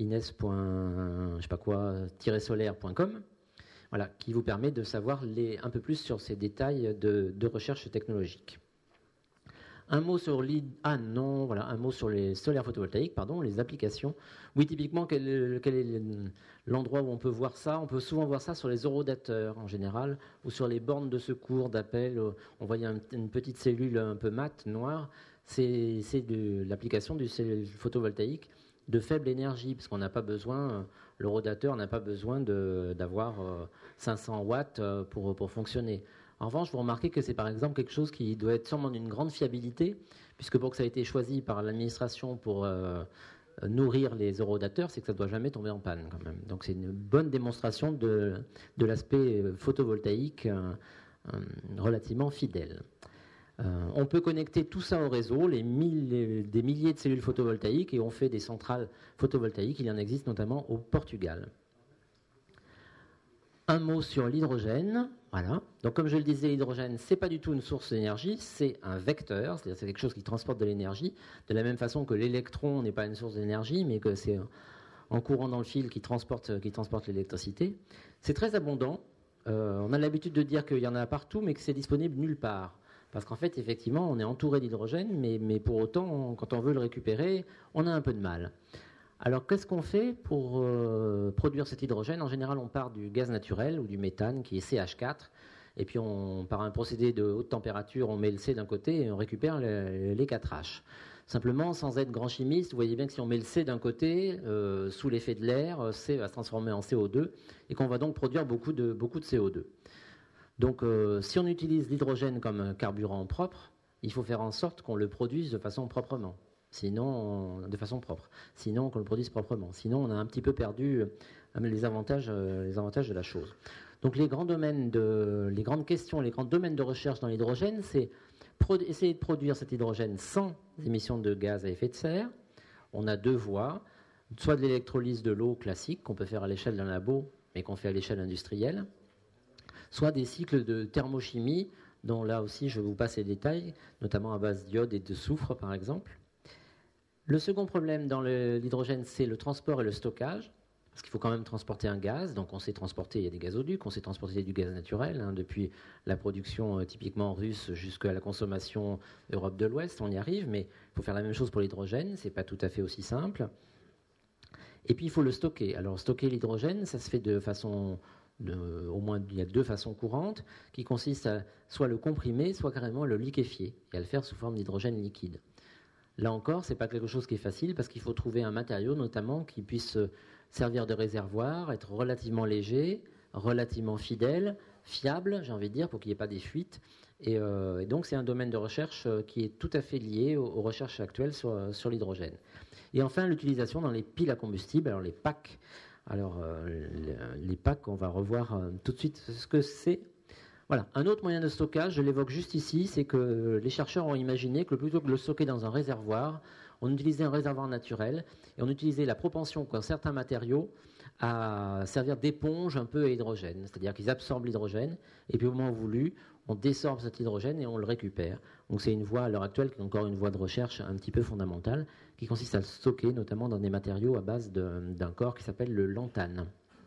ines.solaire.com, voilà, qui vous permet de savoir un peu plus sur ces détails de recherche technologique. Un mot sur les solaires photovoltaïques, les applications. Oui, typiquement, quel est l'endroit où on peut voir ça? On peut souvent voir ça sur les horodateurs en général, ou sur les bornes de secours, d'appel. On voit une petite cellule un peu mate, noire. C'est de l'application du photovoltaïque de faible énergie, parce qu'on n'a pas besoin, l'horodateur n'a pas besoin d'avoir 500 watts pour fonctionner. En revanche, vous remarquez que c'est par exemple quelque chose qui doit être sûrement d'une grande fiabilité, puisque pour que ça ait été choisi par l'administration pour nourrir les horodateurs, c'est que ça ne doit jamais tomber en panne quand même. Donc c'est une bonne démonstration de l'aspect photovoltaïque relativement fidèle. On peut connecter tout ça au réseau, des milliers de cellules photovoltaïques, et on fait des centrales photovoltaïques. Il y en existe notamment au Portugal. Un mot sur l'hydrogène. Voilà. Donc, comme je le disais, l'hydrogène, c'est pas du tout une source d'énergie, c'est un vecteur, c'est-à-dire c'est quelque chose qui transporte de l'énergie, de la même façon que l'électron n'est pas une source d'énergie, mais que c'est un courant dans le fil qui transporte l'électricité. C'est très abondant. On a l'habitude de dire qu'il y en a partout, mais que c'est disponible nulle part. Parce qu'en fait, effectivement, on est entouré d'hydrogène, mais pour autant, quand on veut le récupérer, on a un peu de mal. Alors, qu'est-ce qu'on fait pour produire cet hydrogène? En général, on part du gaz naturel ou du méthane, qui est CH4, et puis par un procédé de haute température, on met le C d'un côté et on récupère les 4H. Simplement, sans être grand chimiste, vous voyez bien que si on met le C d'un côté, sous l'effet de l'air, C va se transformer en CO2, et qu'on va donc produire beaucoup de CO2. Donc, si on utilise l'hydrogène comme un carburant propre, il faut faire en sorte qu'on le produise de façon propre. Sinon, qu'on le produise proprement. Sinon, on a un petit peu perdu les avantages de la chose. Donc, les grands domaines les grandes questions, les grands domaines de recherche dans l'hydrogène, c'est essayer de produire cet hydrogène sans émissions de gaz à effet de serre. On a deux voies, soit de l'électrolyse de l'eau classique qu'on peut faire à l'échelle d'un labo, mais qu'on fait à l'échelle industrielle, soit des cycles de thermochimie, dont là aussi je vous passe les détails, notamment à base d'iode et de soufre par exemple. Le second problème dans l'hydrogène, c'est le transport et le stockage, parce qu'il faut quand même transporter un gaz. Donc on sait transporter, il y a des gazoducs, on sait transporter du gaz naturel, depuis la production typiquement russe jusqu'à la consommation Europe de l'Ouest, on y arrive, mais il faut faire la même chose pour l'hydrogène, c'est pas tout à fait aussi simple. Et puis il faut le stocker. Alors stocker l'hydrogène, ça se fait de façon... au moins il y a deux façons courantes, qui consistent à soit le comprimer, soit carrément le liquéfier, et à le faire sous forme d'hydrogène liquide. Là encore, ce n'est pas quelque chose qui est facile, parce qu'il faut trouver un matériau notamment qui puisse servir de réservoir, être relativement léger, relativement fidèle, fiable, j'ai envie de dire, pour qu'il n'y ait pas des fuites. Et donc c'est un domaine de recherche qui est tout à fait lié aux recherches actuelles sur l'hydrogène. Et enfin, l'utilisation dans les piles à combustible, alors les packs. Alors les packs, on va revoir tout de suite ce que c'est. Voilà. Un autre moyen de stockage, je l'évoque juste ici, c'est que les chercheurs ont imaginé que plutôt que de le stocker dans un réservoir, on utilisait un réservoir naturel et on utilisait la propension qu'ont certains matériaux à servir d'éponge un peu à hydrogène. C'est-à-dire qu'ils absorbent l'hydrogène et puis au moment voulu, on désorbe cet hydrogène et on le récupère. Donc c'est une voie à l'heure actuelle qui est encore une voie de recherche un petit peu fondamentale qui consiste à le stocker notamment dans des matériaux à base d'un corps qui s'appelle le lantane.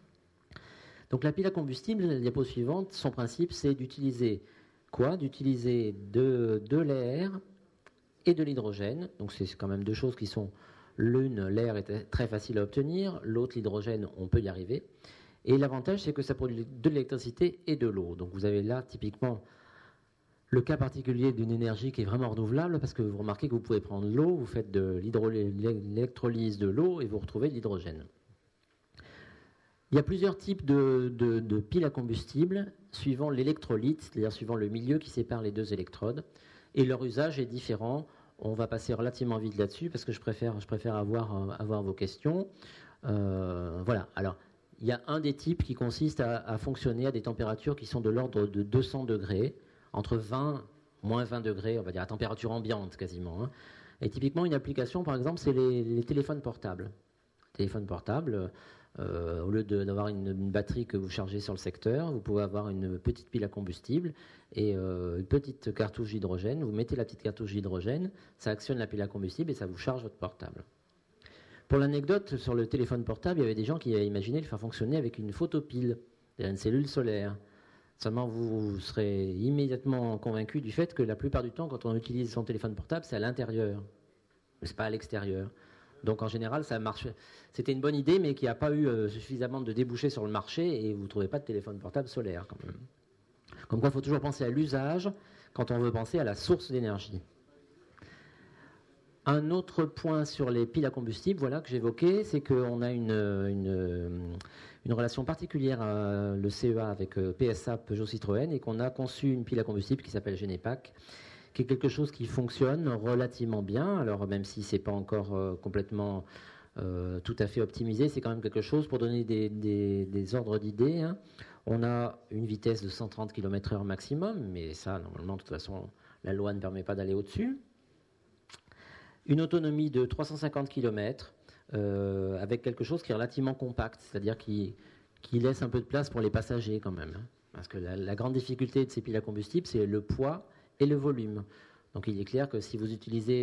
Donc la pile à combustible, la diapo suivante, son principe c'est d'utiliser quoi? D'utiliser de l'air et de l'hydrogène. Donc c'est quand même deux choses qui sont... L'une, l'air est très facile à obtenir, l'autre, l'hydrogène, on peut y arriver. Et l'avantage, c'est que ça produit de l'électricité et de l'eau. Donc vous avez là, typiquement, le cas particulier d'une énergie qui est vraiment renouvelable, parce que vous remarquez que vous pouvez prendre l'eau, vous faites de l'électrolyse de l'eau et vous retrouvez de l'hydrogène. Il y a plusieurs types de piles à combustible, suivant l'électrolyte, c'est-à-dire suivant le milieu qui sépare les deux électrodes. Et leur usage est différent. On va passer relativement vite là-dessus, parce que je préfère avoir vos questions. Voilà. Alors, il y a un des types qui consiste à fonctionner à des températures qui sont de l'ordre de 200 degrés, entre 20, moins 20 degrés, on va dire à température ambiante quasiment. Et typiquement, une application, par exemple, c'est les téléphones portables. Téléphones portables, Au lieu d'avoir une batterie que vous chargez sur le secteur, vous pouvez avoir une petite pile à combustible et une petite cartouche d'hydrogène. Vous mettez la petite cartouche d'hydrogène, ça actionne la pile à combustible et ça vous charge votre portable. Pour l'anecdote, sur le téléphone portable, il y avait des gens qui avaient imaginé le faire fonctionner avec une photopile, c'est-à-dire une cellule solaire. Seulement, vous serez immédiatement convaincu du fait que la plupart du temps, quand on utilise son téléphone portable, c'est à l'intérieur, mais ce n'est pas à l'extérieur. Donc en général, ça marche. C'était une bonne idée, mais qui n'a pas eu suffisamment de débouchés sur le marché, et vous ne trouvez pas de téléphone portable solaire quand même. Comme quoi, il faut toujours penser à l'usage quand on veut penser à la source d'énergie. Un autre point sur les piles à combustible, voilà, que j'évoquais, c'est qu'on a une relation particulière, le CEA avec PSA, Peugeot Citroën, et qu'on a conçu une pile à combustible qui s'appelle Genepack, qui est quelque chose qui fonctionne relativement bien. Alors même si c'est pas encore complètement tout à fait optimisé, c'est quand même quelque chose pour donner des ordres d'idées. Hein. On a une vitesse de 130 km/h maximum, mais ça, normalement, de toute façon, la loi ne permet pas d'aller au-dessus. Une autonomie de 350 km avec quelque chose qui est relativement compact, c'est-à-dire qui laisse un peu de place pour les passagers quand même. Hein. Parce que la grande difficulté de ces piles à combustible, c'est le poids et le volume. Donc il est clair que si vous utilisez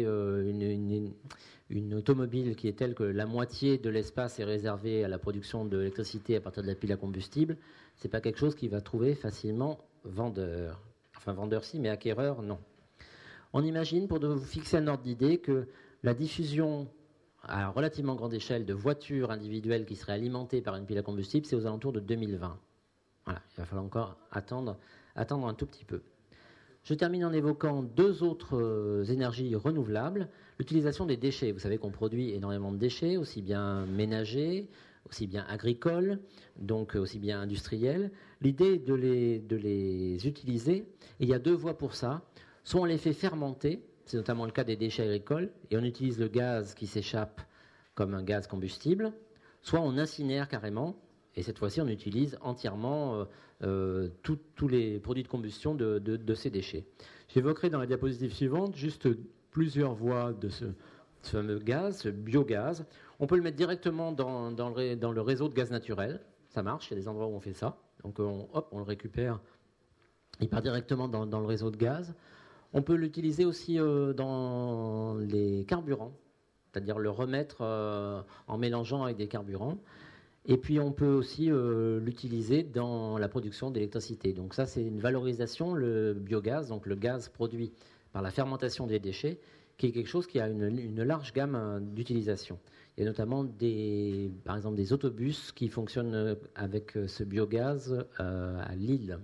une automobile qui est telle que la moitié de l'espace est réservé à la production d'électricité à partir de la pile à combustible, ce n'est pas quelque chose qui va trouver facilement vendeur. Enfin vendeur si, mais acquéreur non. On imagine, pour vous fixer un ordre d'idée, que la diffusion à relativement grande échelle de voitures individuelles qui seraient alimentées par une pile à combustible, c'est aux alentours de 2020. Voilà, il va falloir encore attendre un tout petit peu. Je termine en évoquant deux autres énergies renouvelables. L'utilisation des déchets. Vous savez qu'on produit énormément de déchets, aussi bien ménagers, aussi bien agricoles, donc aussi bien industriels. L'idée est de les utiliser, et il y a deux voies pour ça. Soit on les fait fermenter, c'est notamment le cas des déchets agricoles, et on utilise le gaz qui s'échappe comme un gaz combustible, soit on incinère carrément, et cette fois-ci on utilise entièrement tous les produits de combustion de ces déchets. J'évoquerai dans la diapositive suivante juste plusieurs voies de ce fameux gaz, ce biogaz. On peut le mettre directement dans le réseau de gaz naturel, ça marche, il y a des endroits où on fait ça, donc on le récupère, il part directement dans le réseau de gaz. On peut l'utiliser aussi dans les carburants, c'est-à-dire le remettre en mélangeant avec des carburants. Et puis on peut aussi l'utiliser dans la production d'électricité. Donc ça, c'est une valorisation, le biogaz, donc le gaz produit par la fermentation des déchets, qui est quelque chose qui a une large gamme d'utilisation. Il y a notamment par exemple des autobus qui fonctionnent avec ce biogaz à Lille.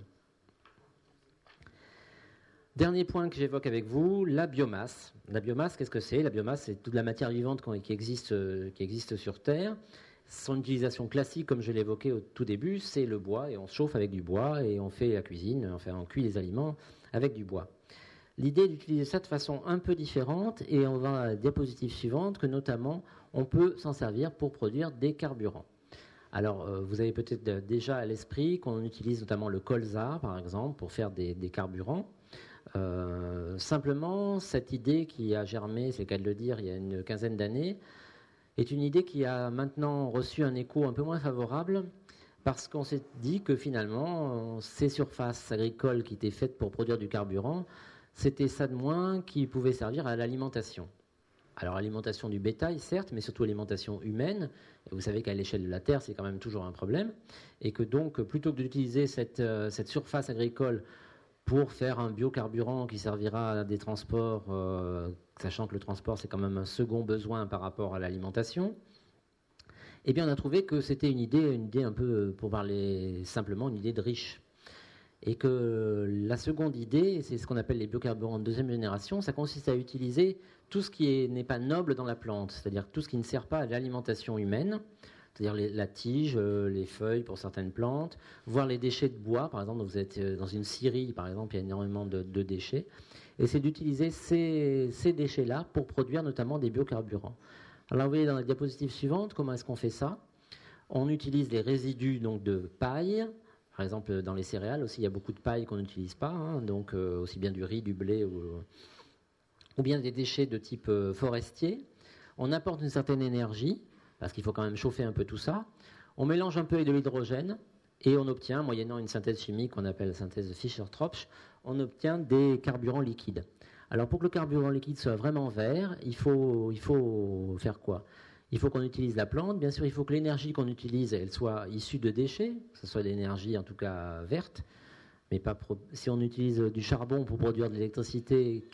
Dernier point que j'évoque avec vous, la biomasse. La biomasse, qu'est-ce que c'est ? La biomasse, c'est toute la matière vivante qui existe sur Terre. Son utilisation classique, comme je l'évoquais au tout début, c'est le bois, et on se chauffe avec du bois, et on fait la cuisine, enfin on cuit les aliments avec du bois. L'idée est d'utiliser ça de façon un peu différente, et on va à la diapositive suivante, que notamment, on peut s'en servir pour produire des carburants. Alors, vous avez peut-être déjà à l'esprit qu'on utilise notamment le colza, par exemple, pour faire des carburants. Simplement, cette idée qui a germé, c'est le cas de le dire, il y a une quinzaine d'années, est une idée qui a maintenant reçu un écho un peu moins favorable, parce qu'on s'est dit que finalement, ces surfaces agricoles qui étaient faites pour produire du carburant, c'était ça de moins qui pouvait servir à l'alimentation. Alors alimentation du bétail, certes, mais surtout alimentation humaine. Et vous savez qu'à l'échelle de la Terre, c'est quand même toujours un problème. Et que donc, plutôt que d'utiliser cette surface agricole pour faire un biocarburant qui servira à des transports, sachant que le transport, c'est quand même un second besoin par rapport à l'alimentation, eh bien, on a trouvé que c'était une idée un peu, pour parler simplement, une idée de riche. Et que la seconde idée, c'est ce qu'on appelle les biocarburants de deuxième génération, ça consiste à utiliser tout ce qui n'est pas noble dans la plante, c'est-à-dire tout ce qui ne sert pas à l'alimentation humaine, c'est-à-dire la tige, les feuilles pour certaines plantes, voire les déchets de bois, par exemple, vous êtes dans une scierie, par exemple, il y a énormément de déchets, et c'est d'utiliser ces déchets-là pour produire notamment des biocarburants. Alors vous voyez dans la diapositive suivante, comment est-ce qu'on fait ça ? On utilise les résidus donc, de paille. Par exemple, dans les céréales aussi, il y a beaucoup de paille qu'on n'utilise pas, hein, donc aussi bien du riz, du blé, ou bien des déchets de type forestier. On apporte une certaine énergie, parce qu'il faut quand même chauffer un peu tout ça. On mélange un peu avec de l'hydrogène et on obtient, moyennant une synthèse chimique qu'on appelle la synthèse de Fischer-Tropsch, on obtient des carburants liquides. Alors pour que le carburant liquide soit vraiment vert, il faut faire quoi? Il faut qu'on utilise la plante. Bien sûr, il faut que l'énergie qu'on utilise, elle soit issue de déchets, que ce soit de l'énergie en tout cas verte. Mais si on utilise du charbon pour produire de l'électricité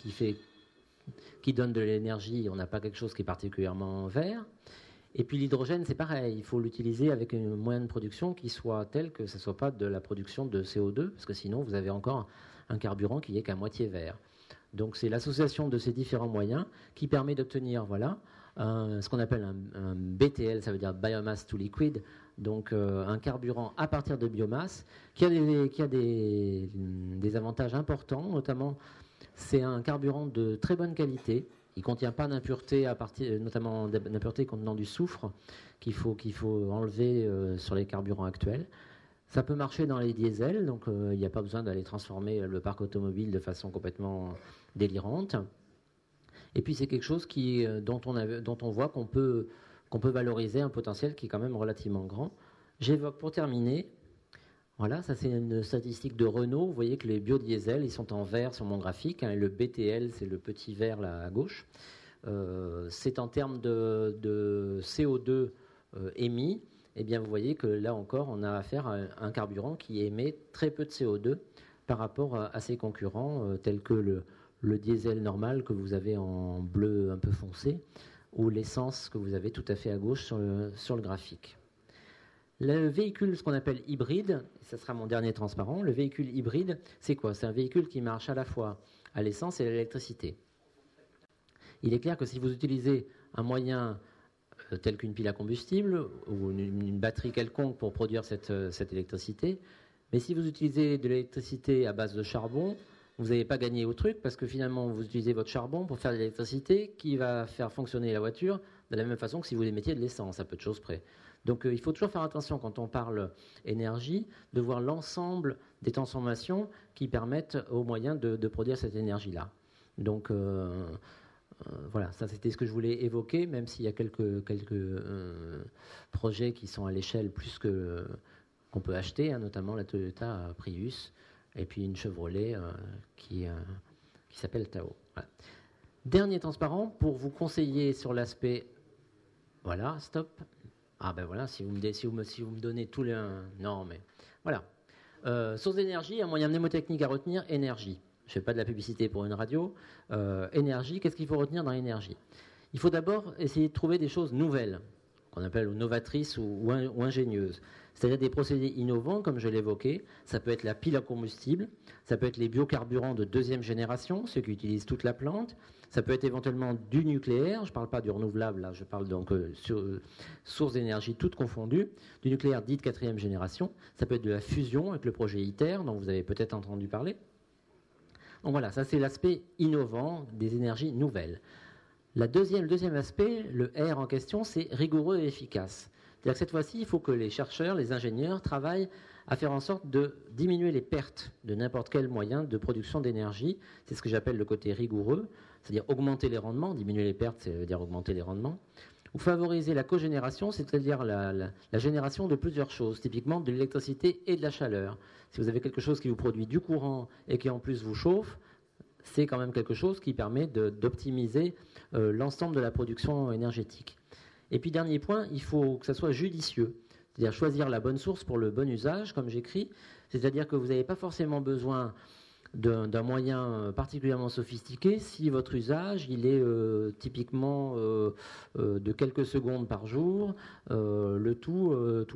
qui donne de l'énergie, on n'a pas quelque chose qui est particulièrement vert. Et puis l'hydrogène, c'est pareil, il faut l'utiliser avec un moyen de production qui soit tel que ce ne soit pas de la production de CO2, parce que sinon vous avez encore un carburant qui est qu'à moitié vert. Donc c'est l'association de ces différents moyens qui permet d'obtenir ce qu'on appelle un BTL, ça veut dire Biomass to Liquid, donc un carburant à partir de biomasse qui a des avantages importants, notamment c'est un carburant de très bonne qualité. Il ne contient pas d'impuretés, notamment d'impuretés contenant du soufre, qu'il faut enlever sur les carburants actuels. Ça peut marcher dans les diesels, donc il n'y a pas besoin d'aller transformer le parc automobile de façon complètement délirante. Et puis c'est quelque chose dont on voit qu'on peut valoriser un potentiel qui est quand même relativement grand. J'évoque pour terminer, voilà, ça c'est une statistique de Renault. Vous voyez que les biodiesels, ils sont en vert sur mon graphique. Le BTL, c'est le petit vert là à gauche. C'est en termes de CO2 émis. Eh bien, vous voyez que là encore, on a affaire à un carburant qui émet très peu de CO2 par rapport à ses concurrents, tels que le diesel normal que vous avez en bleu un peu foncé, ou l'essence que vous avez tout à fait à gauche sur le graphique. Le véhicule, ce qu'on appelle hybride, ça sera mon dernier transparent, le véhicule hybride, c'est quoi? C'est un véhicule qui marche à la fois à l'essence et à l'électricité. Il est clair que si vous utilisez un moyen tel qu'une pile à combustible ou une batterie quelconque pour produire cette électricité, mais si vous utilisez de l'électricité à base de charbon, vous n'avez pas gagné au truc parce que finalement vous utilisez votre charbon pour faire de l'électricité qui va faire fonctionner la voiture de la même façon que si vous émettiez de l'essence, à peu de choses près. Donc il faut toujours faire attention quand on parle énergie, de voir l'ensemble des transformations qui permettent aux moyens de produire cette énergie-là. Donc voilà, ça c'était ce que je voulais évoquer, même s'il y a quelques projets qui sont à l'échelle plus qu'on peut acheter, notamment la Toyota Prius, et puis une Chevrolet qui s'appelle Tao. Voilà. Dernier transparent pour vous conseiller sur l'aspect. Voilà, stop. Ah ben voilà, si vous me donnez tous les. Non, mais voilà. Source d'énergie, un moyen mnémotechnique à retenir, énergie. Je ne fais pas de la publicité pour une radio. Énergie, qu'est-ce qu'il faut retenir dans l'énergie? Il faut d'abord essayer de trouver des choses nouvelles, qu'on appelle novatrices ou ingénieuses. C'est-à-dire des procédés innovants, comme je l'évoquais. Ça peut être la pile à combustible, ça peut être les biocarburants de deuxième génération, ceux qui utilisent toute la plante. Ça peut être éventuellement du nucléaire, je ne parle pas du renouvelable, là, je parle donc sur sources d'énergie toutes confondues, du nucléaire dit de quatrième génération. Ça peut être de la fusion avec le projet ITER, dont vous avez peut-être entendu parler. Donc voilà, ça c'est l'aspect innovant des énergies nouvelles. Le deuxième aspect, le R en question, c'est rigoureux et efficace. C'est-à-dire que cette fois-ci, il faut que les chercheurs, les ingénieurs travaillent à faire en sorte de diminuer les pertes de n'importe quel moyen de production d'énergie. C'est ce que j'appelle le côté rigoureux, c'est-à-dire augmenter les rendements. Diminuer les pertes, c'est-à-dire augmenter les rendements. Ou favoriser la cogénération, c'est-à-dire la génération de plusieurs choses, typiquement de l'électricité et de la chaleur. Si vous avez quelque chose qui vous produit du courant et qui en plus vous chauffe, c'est quand même quelque chose qui permet d'optimiser l'ensemble de la production énergétique. Et puis dernier point, il faut que ça soit judicieux, c'est-à-dire choisir la bonne source pour le bon usage, comme j'écris, c'est-à-dire que vous n'avez pas forcément besoin d'un moyen particulièrement sophistiqué si votre usage il est typiquement de quelques secondes par jour, le tout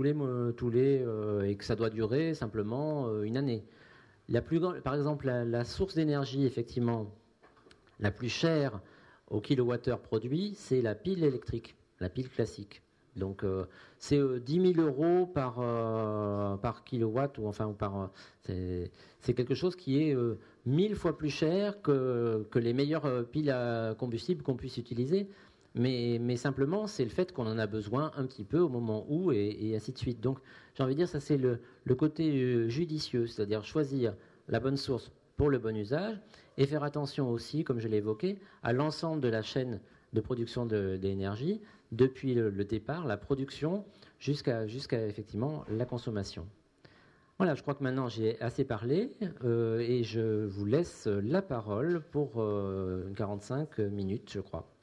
et que ça doit durer simplement une année. Par exemple, la source d'énergie effectivement la plus chère au kilowattheure produit, c'est la pile électrique, la pile classique. Donc c'est 10 000 euros par kilowatt, c'est quelque chose qui est 1000 fois plus cher que les meilleures piles à combustible qu'on puisse utiliser. Mais simplement, c'est le fait qu'on en a besoin un petit peu au moment où, et ainsi de suite. Donc j'ai envie de dire, ça c'est le côté judicieux, c'est-à-dire choisir la bonne source pour le bon usage, et faire attention aussi, comme je l'ai évoqué, à l'ensemble de la chaîne de production d'énergie, depuis le départ, la production, jusqu'à effectivement la consommation. Voilà, je crois que maintenant j'ai assez parlé et je vous laisse la parole pour 45 minutes, je crois.